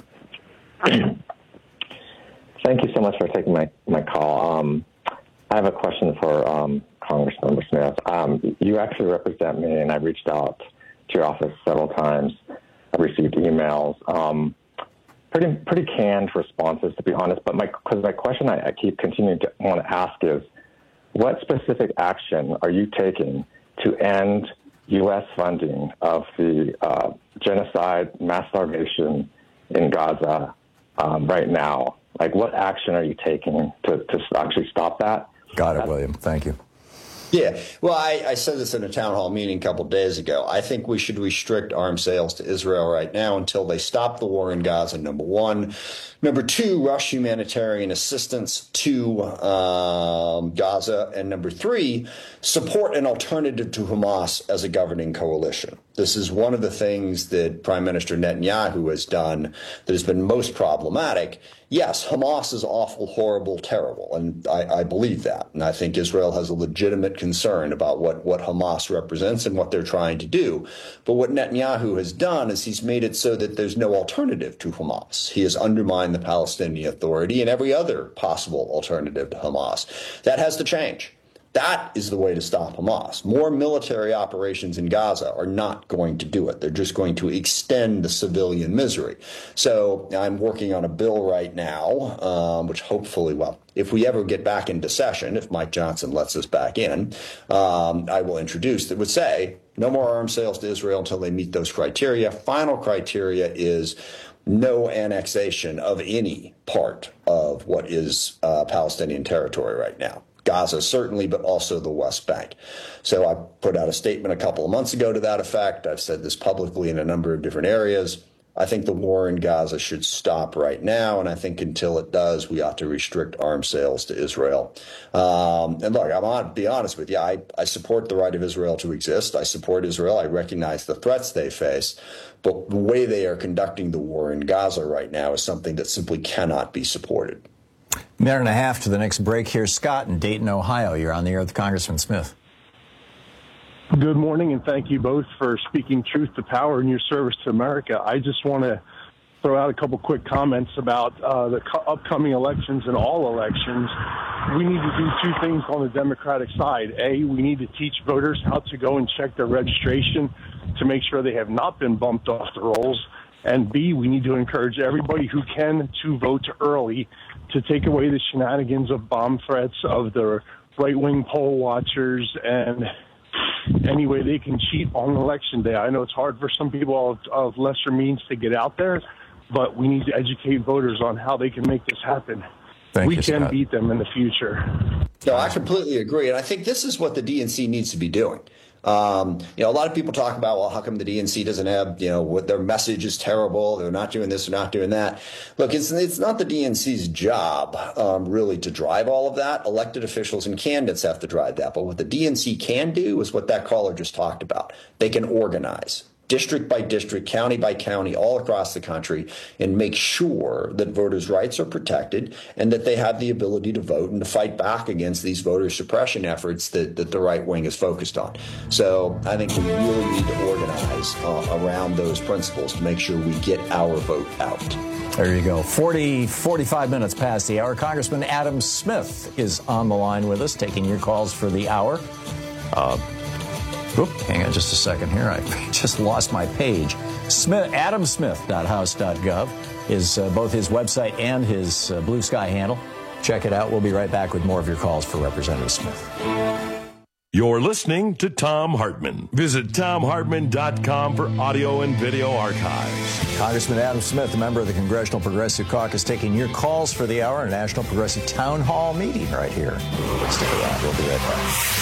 Thank you so much for taking my, my call. Um, I have a question for um, Congressman Smith. Um, you actually represent me, and I reached out to your office several times. I received emails, um, pretty pretty canned responses, to be honest. But my because my question I, I keep continuing to want to ask is, what specific action are you taking to end U S funding of the uh, genocide, mass starvation in Gaza um, right now? Like, what action are you taking to, to actually stop that? Got it, William. Thank you. Yeah, well, I, I said this in a town hall meeting a couple of days ago. I think we should restrict arms sales to Israel right now until they stop the war in Gaza, number one. Number two, rush humanitarian assistance to um, Gaza. And number three, support an alternative to Hamas as a governing coalition. This is one of the things that Prime Minister Netanyahu has done that has been most problematic. Yes, Hamas is awful, horrible, terrible, and I, I believe that. And I think Israel has a legitimate concern about what, what Hamas represents and what they're trying to do. But what Netanyahu has done is he's made it so that there's no alternative to Hamas. He has undermined the Palestinian Authority and every other possible alternative to Hamas. That has to change. That is the way to stop Hamas. More military operations in Gaza are not going to do it. They're just going to extend the civilian misery. So I'm working on a bill right now, um, which hopefully, well, if we ever get back into session, if Mike Johnson lets us back in, um, I will introduce that would say no more arms sales to Israel until they meet those criteria. Final criteria is no annexation of any part of what is uh, Palestinian territory right now. Gaza, certainly, but also the West Bank. So I put out a statement a couple of months ago to that effect. I've said this publicly in a number of different areas. I think the war in Gaza should stop right now, and I think until it does, we ought to restrict arms sales to Israel. Um, and look, I'm on be honest with you. I, I support the right of Israel to exist. I support Israel. I recognize the threats they face. But the way they are conducting the war in Gaza right now is something that simply cannot be supported. Minute and a half to the next break here. Scott in Dayton, Ohio. You're on the air with Congressman Smith. Good morning, and thank you both for speaking truth to power in your service to America. I just want to throw out a couple quick comments about uh, the co- upcoming elections and all elections. We need to do two things on the Democratic side. A, we need to teach voters how to go and check their registration to make sure they have not been bumped off the rolls. And B, we need to encourage everybody who can to vote early to take away the shenanigans of bomb threats of the right-wing poll watchers and any way they can cheat on election day. I know it's hard for some people of, of lesser means to get out there, but we need to educate voters on how they can make this happen. Thank we you, can Scott. beat them in the future. No, I completely agree. And I think this is what the D N C needs to be doing. Um, you know, a lot of people talk about, well, how come the D N C doesn't have, you know, what their message is terrible. They're not doing this, they're not doing that. Look, it's it's not the D N C's job, um, really, to drive all of that. Elected officials and candidates have to drive that. But what the D N C can do is what that caller just talked about. They can organize district by district, county by county, all across the country, and make sure that voters' rights are protected and that they have the ability to vote and to fight back against these voter suppression efforts that, that the right wing is focused on. So I think we really need to organize uh, around those principles to make sure we get our vote out. There you go. forty, forty-five minutes past the hour. Congressman Adam Smith is on the line with us, taking your calls for the hour. Uh, Oop, hang on just a second here. I just lost my page. Smith, adam smith dot house dot gov is uh, both his website and his uh, Blue Sky handle. Check it out. We'll be right back with more of your calls for Representative Smith. You're listening to Thom Hartmann. Visit thom hartmann dot com for audio and video archives. Congressman Adam Smith, a member of the Congressional Progressive Caucus, taking your calls for the hour. A National Progressive Town Hall meeting right here. Stick around. We'll be right back.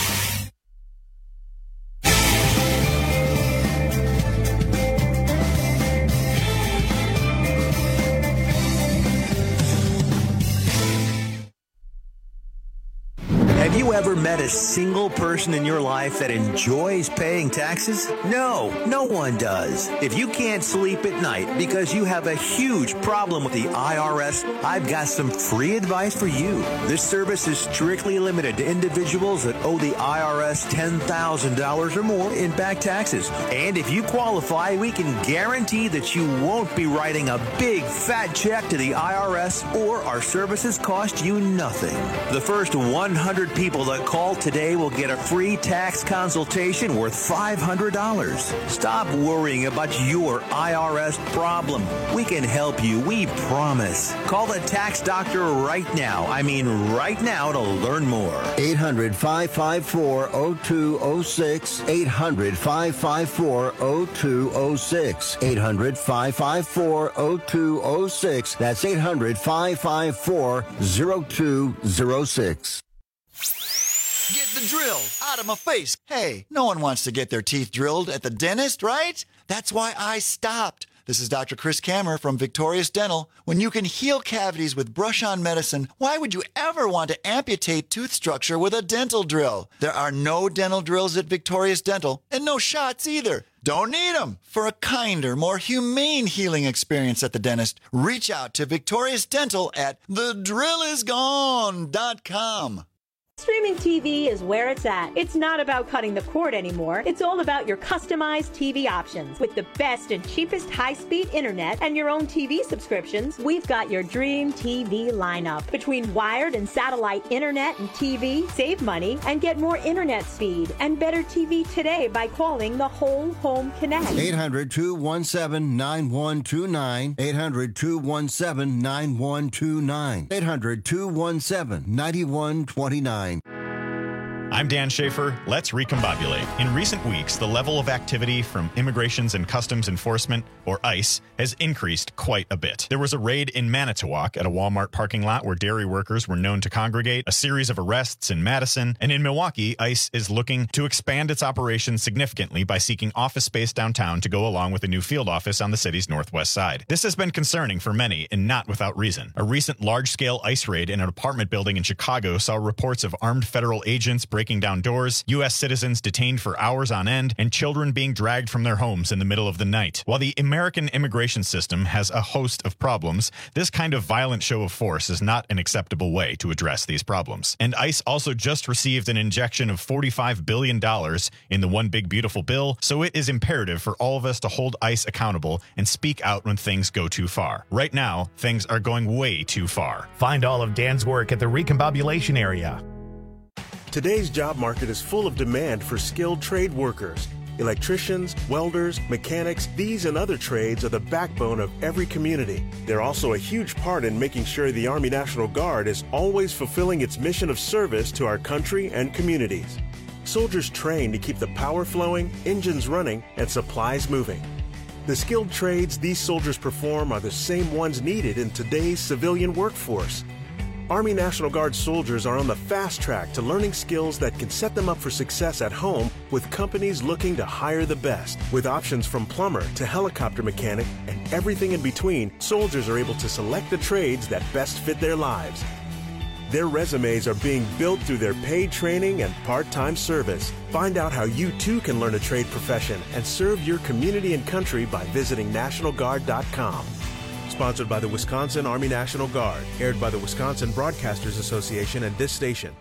Have you ever met a single person in your life that enjoys paying taxes? No, no one does. If you can't sleep at night because you have a huge problem with the I R S, I've got some free advice for you. This service is strictly limited to individuals that owe the I R S ten thousand dollars or more in back taxes. And if you qualify, we can guarantee that you won't be writing a big fat check to the I R S, or our services cost you nothing. The first one hundred people that call today will get a free tax consultation worth five hundred dollars. Stop worrying about your I R S problem. We can help you, we promise. Call the tax doctor right now. I mean right now to learn more. eight hundred, five five four, oh two oh six. eight hundred, five five four, oh two oh six. eight hundred, five five four, oh two oh six. That's eight hundred, five five four, oh two oh six. Get the drill out of my face. Hey, no one wants to get their teeth drilled at the dentist, right? That's why I stopped. This is Doctor Chris Kammer from Victorious Dental. When you can heal cavities with brush-on medicine, why would you ever want to amputate tooth structure with a dental drill? There are no dental drills at Victorious Dental, and no shots either. Don't need them. For a kinder, more humane healing experience at the dentist, reach out to Victorious Dental at the drill is gone dot com. Streaming T V is where it's at. It's not about cutting the cord anymore. It's all about your customized T V options. With the best and cheapest high-speed internet and your own T V subscriptions, we've got your dream T V lineup. Between wired and satellite internet and T V, save money and get more internet speed and better T V today by calling the Whole Home Connect. eight hundred, two one seven, nine one two nine. eight hundred, two one seven, nine one two nine. eight hundred, two one seven, nine one two nine. I'm Dan Schaefer. Let's recombobulate. In recent weeks, the level of activity from Immigrations and Customs Enforcement, or ICE, has increased quite a bit. There was a raid in Manitowoc at a Walmart parking lot where dairy workers were known to congregate, a series of arrests in Madison, and in Milwaukee, ICE is looking to expand its operations significantly by seeking office space downtown to go along with a new field office on the city's northwest side. This has been concerning for many, and not without reason. A recent large-scale ICE raid in an apartment building in Chicago saw reports of armed federal agents breaking down doors, U S citizens detained for hours on end, and children being dragged from their homes in the middle of the night. While the American immigration system has a host of problems, this kind of violent show of force is not an acceptable way to address these problems. And ICE also just received an injection of forty-five billion dollars in the One Big Beautiful Bill, so it is imperative for all of us to hold ICE accountable and speak out when things go too far. Right now, things are going way too far. Find all of Dan's work at the Recombobulation area. Today's job market is full of demand for skilled trade workers. Electricians, welders, mechanics, these and other trades are the backbone of every community. They're also a huge part in making sure the Army National Guard is always fulfilling its mission of service to our country and communities. Soldiers train to keep the power flowing, engines running, and supplies moving. The skilled trades these soldiers perform are the same ones needed in today's civilian workforce. Army National Guard soldiers are on the fast track to learning skills that can set them up for success at home with companies looking to hire the best. With options from plumber to helicopter mechanic and everything in between, soldiers are able to select the trades that best fit their lives. Their resumes are being built through their paid training and part-time service. Find out how you too can learn a trade profession and serve your community and country by visiting National Guard dot com. Sponsored by the Wisconsin Army National Guard. Aired by the Wisconsin Broadcasters Association and this station.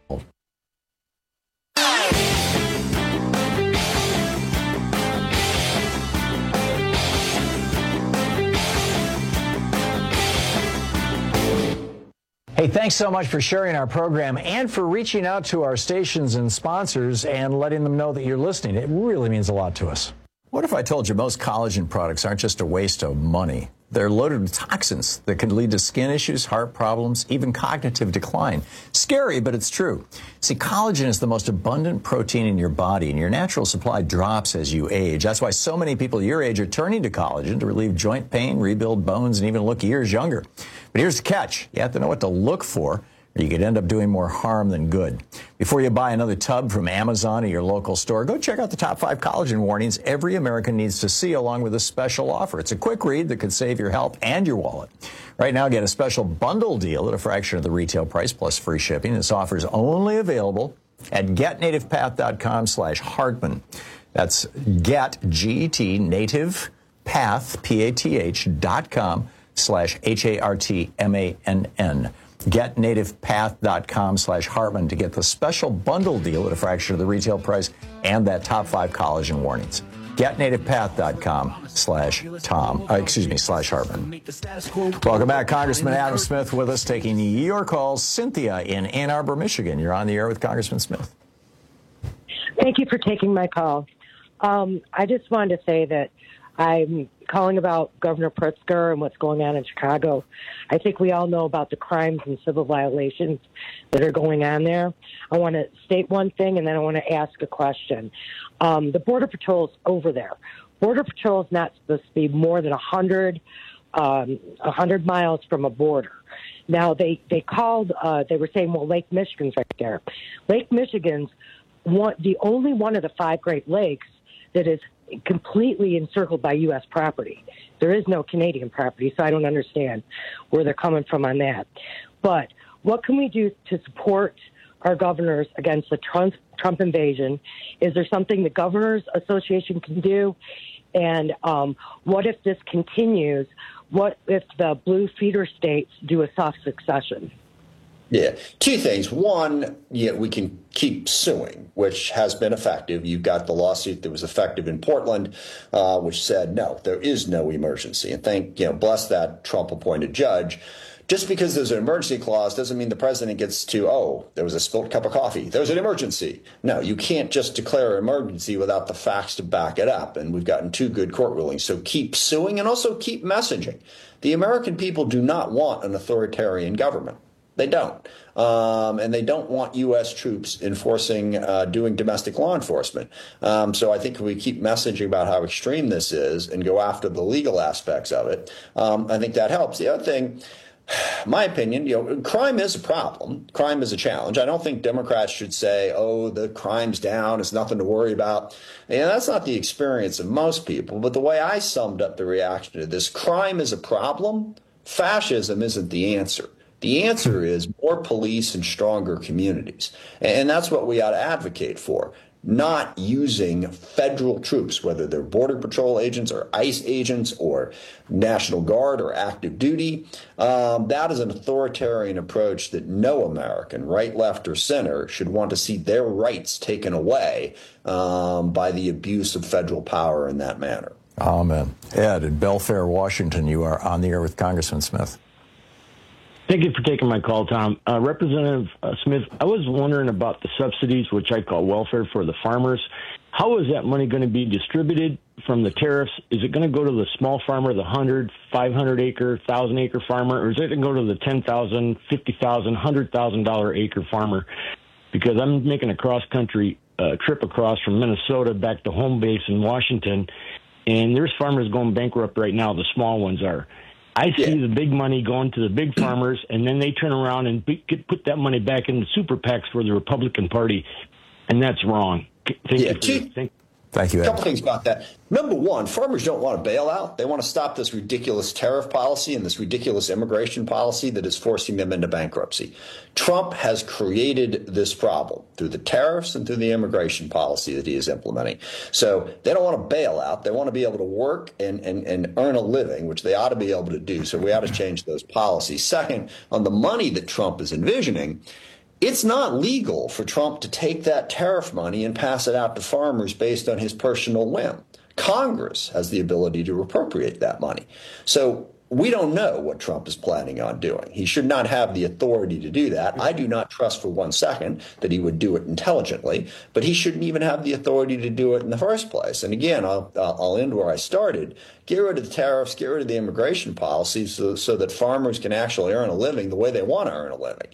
Hey, thanks so much for sharing our program and for reaching out to our stations and sponsors and letting them know that you're listening. It really means a lot to us. What if I told you most collagen products aren't just a waste of money? They're loaded with toxins that can lead to skin issues, heart problems, even cognitive decline. Scary, but it's true. See, collagen is the most abundant protein in your body, and your natural supply drops as you age. That's why so many people your age are turning to collagen to relieve joint pain, rebuild bones, and even look years younger. But here's the catch. You have to know what to look for, or you could end up doing more harm than good. Before you buy another tub from Amazon or your local store, go check out the top five collagen warnings every American needs to see, along with a special offer. It's a quick read that could save your health and your wallet. Right now, get a special bundle deal at a fraction of the retail price plus free shipping. This offer is only available at getnativepath.com slash Hartmann. That's get, G E T, native, path, P A T H, dot com slash H A R T M A N N. getnativepath.com slash Hartmann to get the special bundle deal at a fraction of the retail price and that top five collagen warnings. getnativepath.com slash Tom, uh, excuse me, slash Hartmann. Welcome back. Congressman Adam Smith with us, taking your calls. Cynthia in Ann Arbor, Michigan. You're on the air with Congressman Smith. Thank you for taking my call. Um, I just wanted to say that I'm calling about Governor Pritzker and what's going on in Chicago. I think we all know about the crimes and civil violations that are going on there. I want to state one thing, and then I want to ask a question. Um, the Border Patrol's over there. Border Patrol is not supposed to be more than one hundred, um, one hundred miles from a border. Now, they, they called, uh, they were saying, well, Lake Michigan's right there. Lake Michigan's one, the only one of the five Great Lakes that is completely encircled by U S property. There is no Canadian property, so I don't understand where they're coming from on that. But what can we do to support our governors against the Trump, Trump invasion? Is there something the Governors Association can do? And um, what if this continues? What if the blue feeder states do a soft succession? Yeah, two things. One, yeah, we can keep suing, which has been effective. You've got the lawsuit that was effective in Portland, uh, which said, no, there is no emergency. And thank, you know, bless that Trump-appointed judge. Just because there's an emergency clause doesn't mean the president gets to, oh, there was a spilled cup of coffee. There's an emergency. No, you can't just declare an emergency without the facts to back it up. And we've gotten two good court rulings. So keep suing and also keep messaging. The American people do not want an authoritarian government. They don't. Um, and they don't want U S troops enforcing, uh, doing domestic law enforcement. Um, so I think if we keep messaging about how extreme this is and go after the legal aspects of it, um, I think that helps. The other thing, my opinion, you know, crime is a problem. Crime is a challenge. I don't think Democrats should say, oh, the crime's down, it's nothing to worry about. And that's not the experience of most people. But the way I summed up the reaction to this, crime is a problem. Fascism isn't the answer. The answer is more police and stronger communities. And that's what we ought to advocate for, not using federal troops, whether they're Border Patrol agents or ICE agents or National Guard or active duty. Um, that is an authoritarian approach that no American, right, left, or center, should want to see their rights taken away um, by the abuse of federal power in that manner. Amen. Ed, in Belfair, Washington, you are on the air with Congressman Smith. Thank you for taking my call, Tom. Uh, Representative uh, Smith, I was wondering about the subsidies, which I call welfare for the farmers. How is that money going to be distributed from the tariffs? Is it going to go to the small farmer, the one hundred, five hundred acre, one thousand acre farmer, or is it going to go to the ten thousand, fifty thousand, one hundred thousand dollar acre farmer? Because I'm making a cross-country uh, trip across from Minnesota back to home base in Washington, and there's farmers going bankrupt right now, the small ones are. I see yeah. the big money going to the big farmers, and then they turn around and be, get, put that money back into super PACs for the Republican Party, and that's wrong. Thank yeah, you. For two, thank, thank you, Ed. A couple things about that. Number one, farmers don't want a bailout. They want to stop this ridiculous tariff policy and this ridiculous immigration policy that is forcing them into bankruptcy. Trump has created this problem through the tariffs and through the immigration policy that he is implementing. So they don't want a bailout. They want to be able to work and, and, and earn a living, which they ought to be able to do. So we ought to change those policies. Second, on the money that Trump is envisioning, it's not legal for Trump to take that tariff money and pass it out to farmers based on his personal whim. Congress has the ability to appropriate that money. So we don't know what Trump is planning on doing. He should not have the authority to do that. I do not trust for one second that he would do it intelligently, but he shouldn't even have the authority to do it in the first place. And again, I'll, I'll end where I started. Get rid of the tariffs, get rid of the immigration policies so, so that farmers can actually earn a living the way they want to earn a living.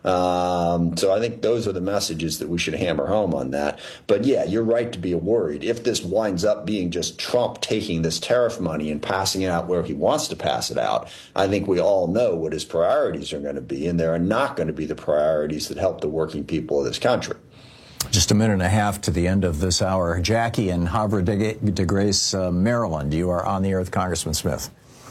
Um, so I think those are the messages that we should hammer home on that. But yeah, you're right to be worried. If this winds up being just Trump taking this tariff money and passing it out where he wants to pass it out, I think we all know what his priorities are going to be, and they are not going to be the priorities that help the working people of this country. Just a minute and a half to the end of this hour. Jackie in Havre de, de Grace, uh, Maryland. You are on the air with Congressman Smith.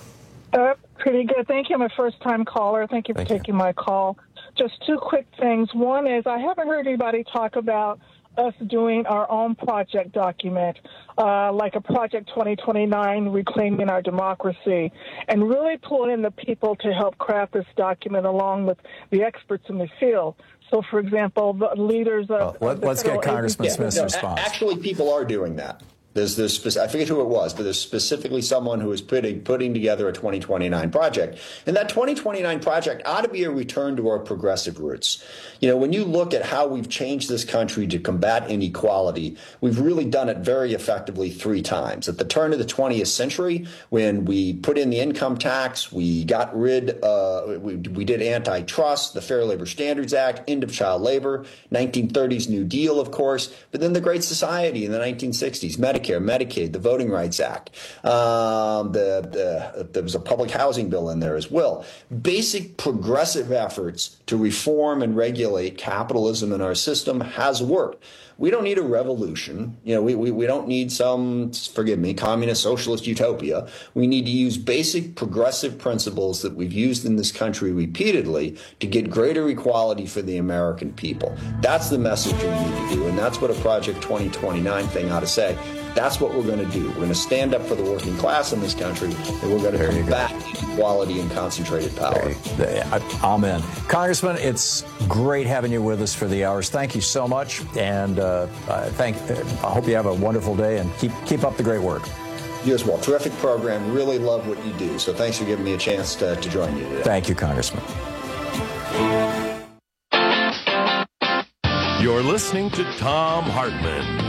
Uh, pretty good. Thank you. I'm a first-time caller. Thank you for Thank taking you. my call. Just two quick things. One is I haven't heard anybody talk about us doing our own project document, uh, like a Project twenty twenty-nine, Reclaiming Our Democracy, and really pull in the people to help craft this document along with the experts in the field. So, for example, the leaders of... Well, let, let's get Congressman yeah, Smith's no, response. Actually, people are doing that. There's, there's, I forget who it was, but there's specifically someone who is putting, putting together a twenty twenty-nine project. And that twenty twenty-nine project ought to be a return to our progressive roots. You know, when you look at how we've changed this country to combat inequality, we've really done it very effectively three times. At the turn of the twentieth century, when we put in the income tax, we got rid, uh, we, we did antitrust, the Fair Labor Standards Act, end of child labor, nineteen thirties New Deal, of course, but then the Great Society in the nineteen sixties, Medicare, Medicaid, the Voting Rights Act. Um, the, the, there was a public housing bill in there as well. Basic progressive efforts to reform and regulate capitalism in our system has worked. We don't need a revolution. You know, we, we, we don't need some, forgive me, communist socialist utopia. We need to use basic progressive principles that we've used in this country repeatedly to get greater equality for the American people. That's the message we need to do, and that's what a Project twenty twenty-nine thing ought to say. That's what we're going to do. We're going to stand up for the working class in this country, and we're going to combat inequality and concentrated power. Amen. Congressman, it's great having you with us for the hours. Thank you so much, and uh, I thank. I hope you have a wonderful day, and keep keep up the great work. You as well. Terrific program. Really love what you do. So thanks for giving me a chance to, to join you today. Thank you, Congressman. You're listening to Thom Hartmann.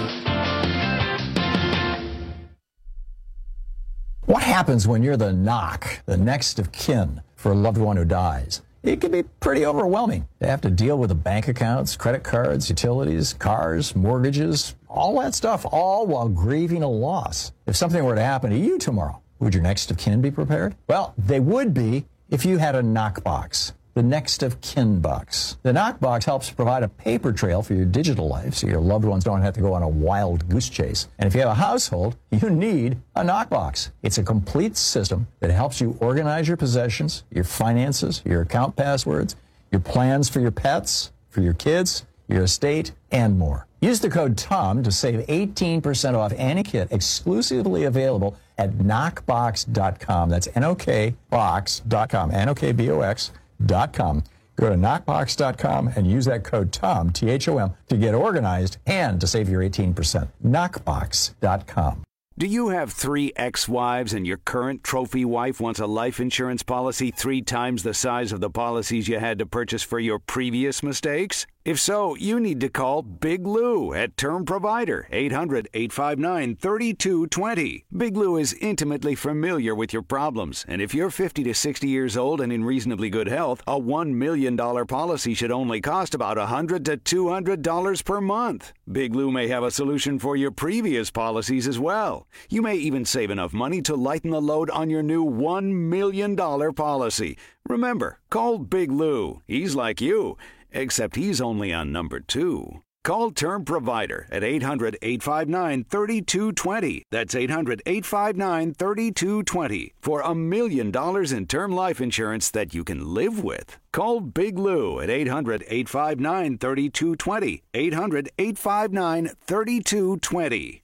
What happens when you're the knock, the next of kin for a loved one who dies? it can be pretty overwhelming. They have to deal with the bank accounts, credit cards, utilities, cars, mortgages, all that stuff, all while grieving a loss. If something were to happen to you tomorrow, would your next of kin be prepared? Well, they would be if you had a knockbox. The next of kin box. The knockbox helps provide a paper trail for your digital life so your loved ones don't have to go on a wild goose chase. And if you have a household, you need a knockbox. It's a complete system that helps you organize your possessions, your finances, your account passwords, your plans for your pets, for your kids, your estate, and more. Use the code TOM to save eighteen percent off any kit exclusively available at knockbox dot com. That's N O K box dot com, N O K B O X dot com. Go to knockbox dot com and use that code TOM, T H O M, to get organized and to save your eighteen percent. knockbox dot com. Do you have three ex-wives and your current trophy wife wants a life insurance policy three times the size of the policies you had to purchase for your previous mistakes? If so, you need to call Big Lou at Term Provider, eight hundred, eight five nine, three two two zero. Big Lou is intimately familiar with your problems, and if you're fifty to sixty years old and in reasonably good health, a one million dollars policy should only cost about one hundred to two hundred dollars per month. Big Lou may have a solution for your previous policies as well. You may even save enough money to lighten the load on your new one million dollars policy. Remember, call Big Lou. He's like you, except he's only on number two. Call Term Provider at eight hundred, eight five nine, three two two zero. That's eight hundred, eight five nine, three two two zero for a million dollars in term life insurance that you can live with. Call Big Lou at eight hundred, eight five nine, three two two zero. eight hundred, eight five nine, three two two zero.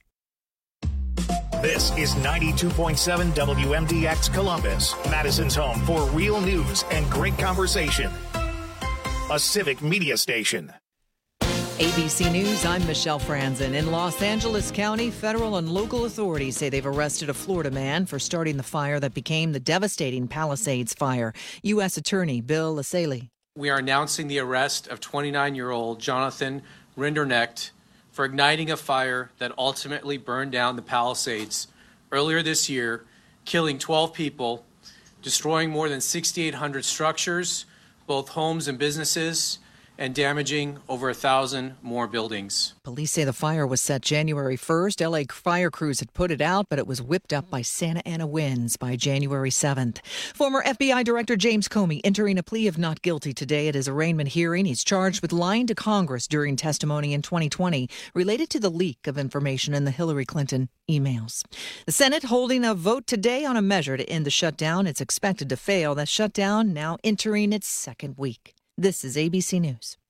This is ninety-two point seven W M D X Columbus, Madison's home for real news and great conversation. A civic media station. A B C News, I'm Michelle Franzen. In Los Angeles County, federal and local authorities say they've arrested a Florida man for starting the fire that became the devastating Palisades fire. U S Attorney Bill Lasale. We are announcing the arrest of twenty-nine-year-old Jonathan Rinderknecht for igniting a fire that ultimately burned down the Palisades earlier this year, killing twelve people, destroying more than six thousand eight hundred structures, both homes and businesses, and damaging over a thousand more buildings. Police say the fire was set January first. L A fire crews had put it out, but it was whipped up by Santa Ana winds by January seventh. Former F B I Director James Comey entering a plea of not guilty today at his arraignment hearing. He's charged with lying to Congress during testimony in twenty twenty related to the leak of information in the Hillary Clinton emails. The Senate holding a vote today on a measure to end the shutdown. It's expected to fail. That shutdown now entering its second week. This is A B C News.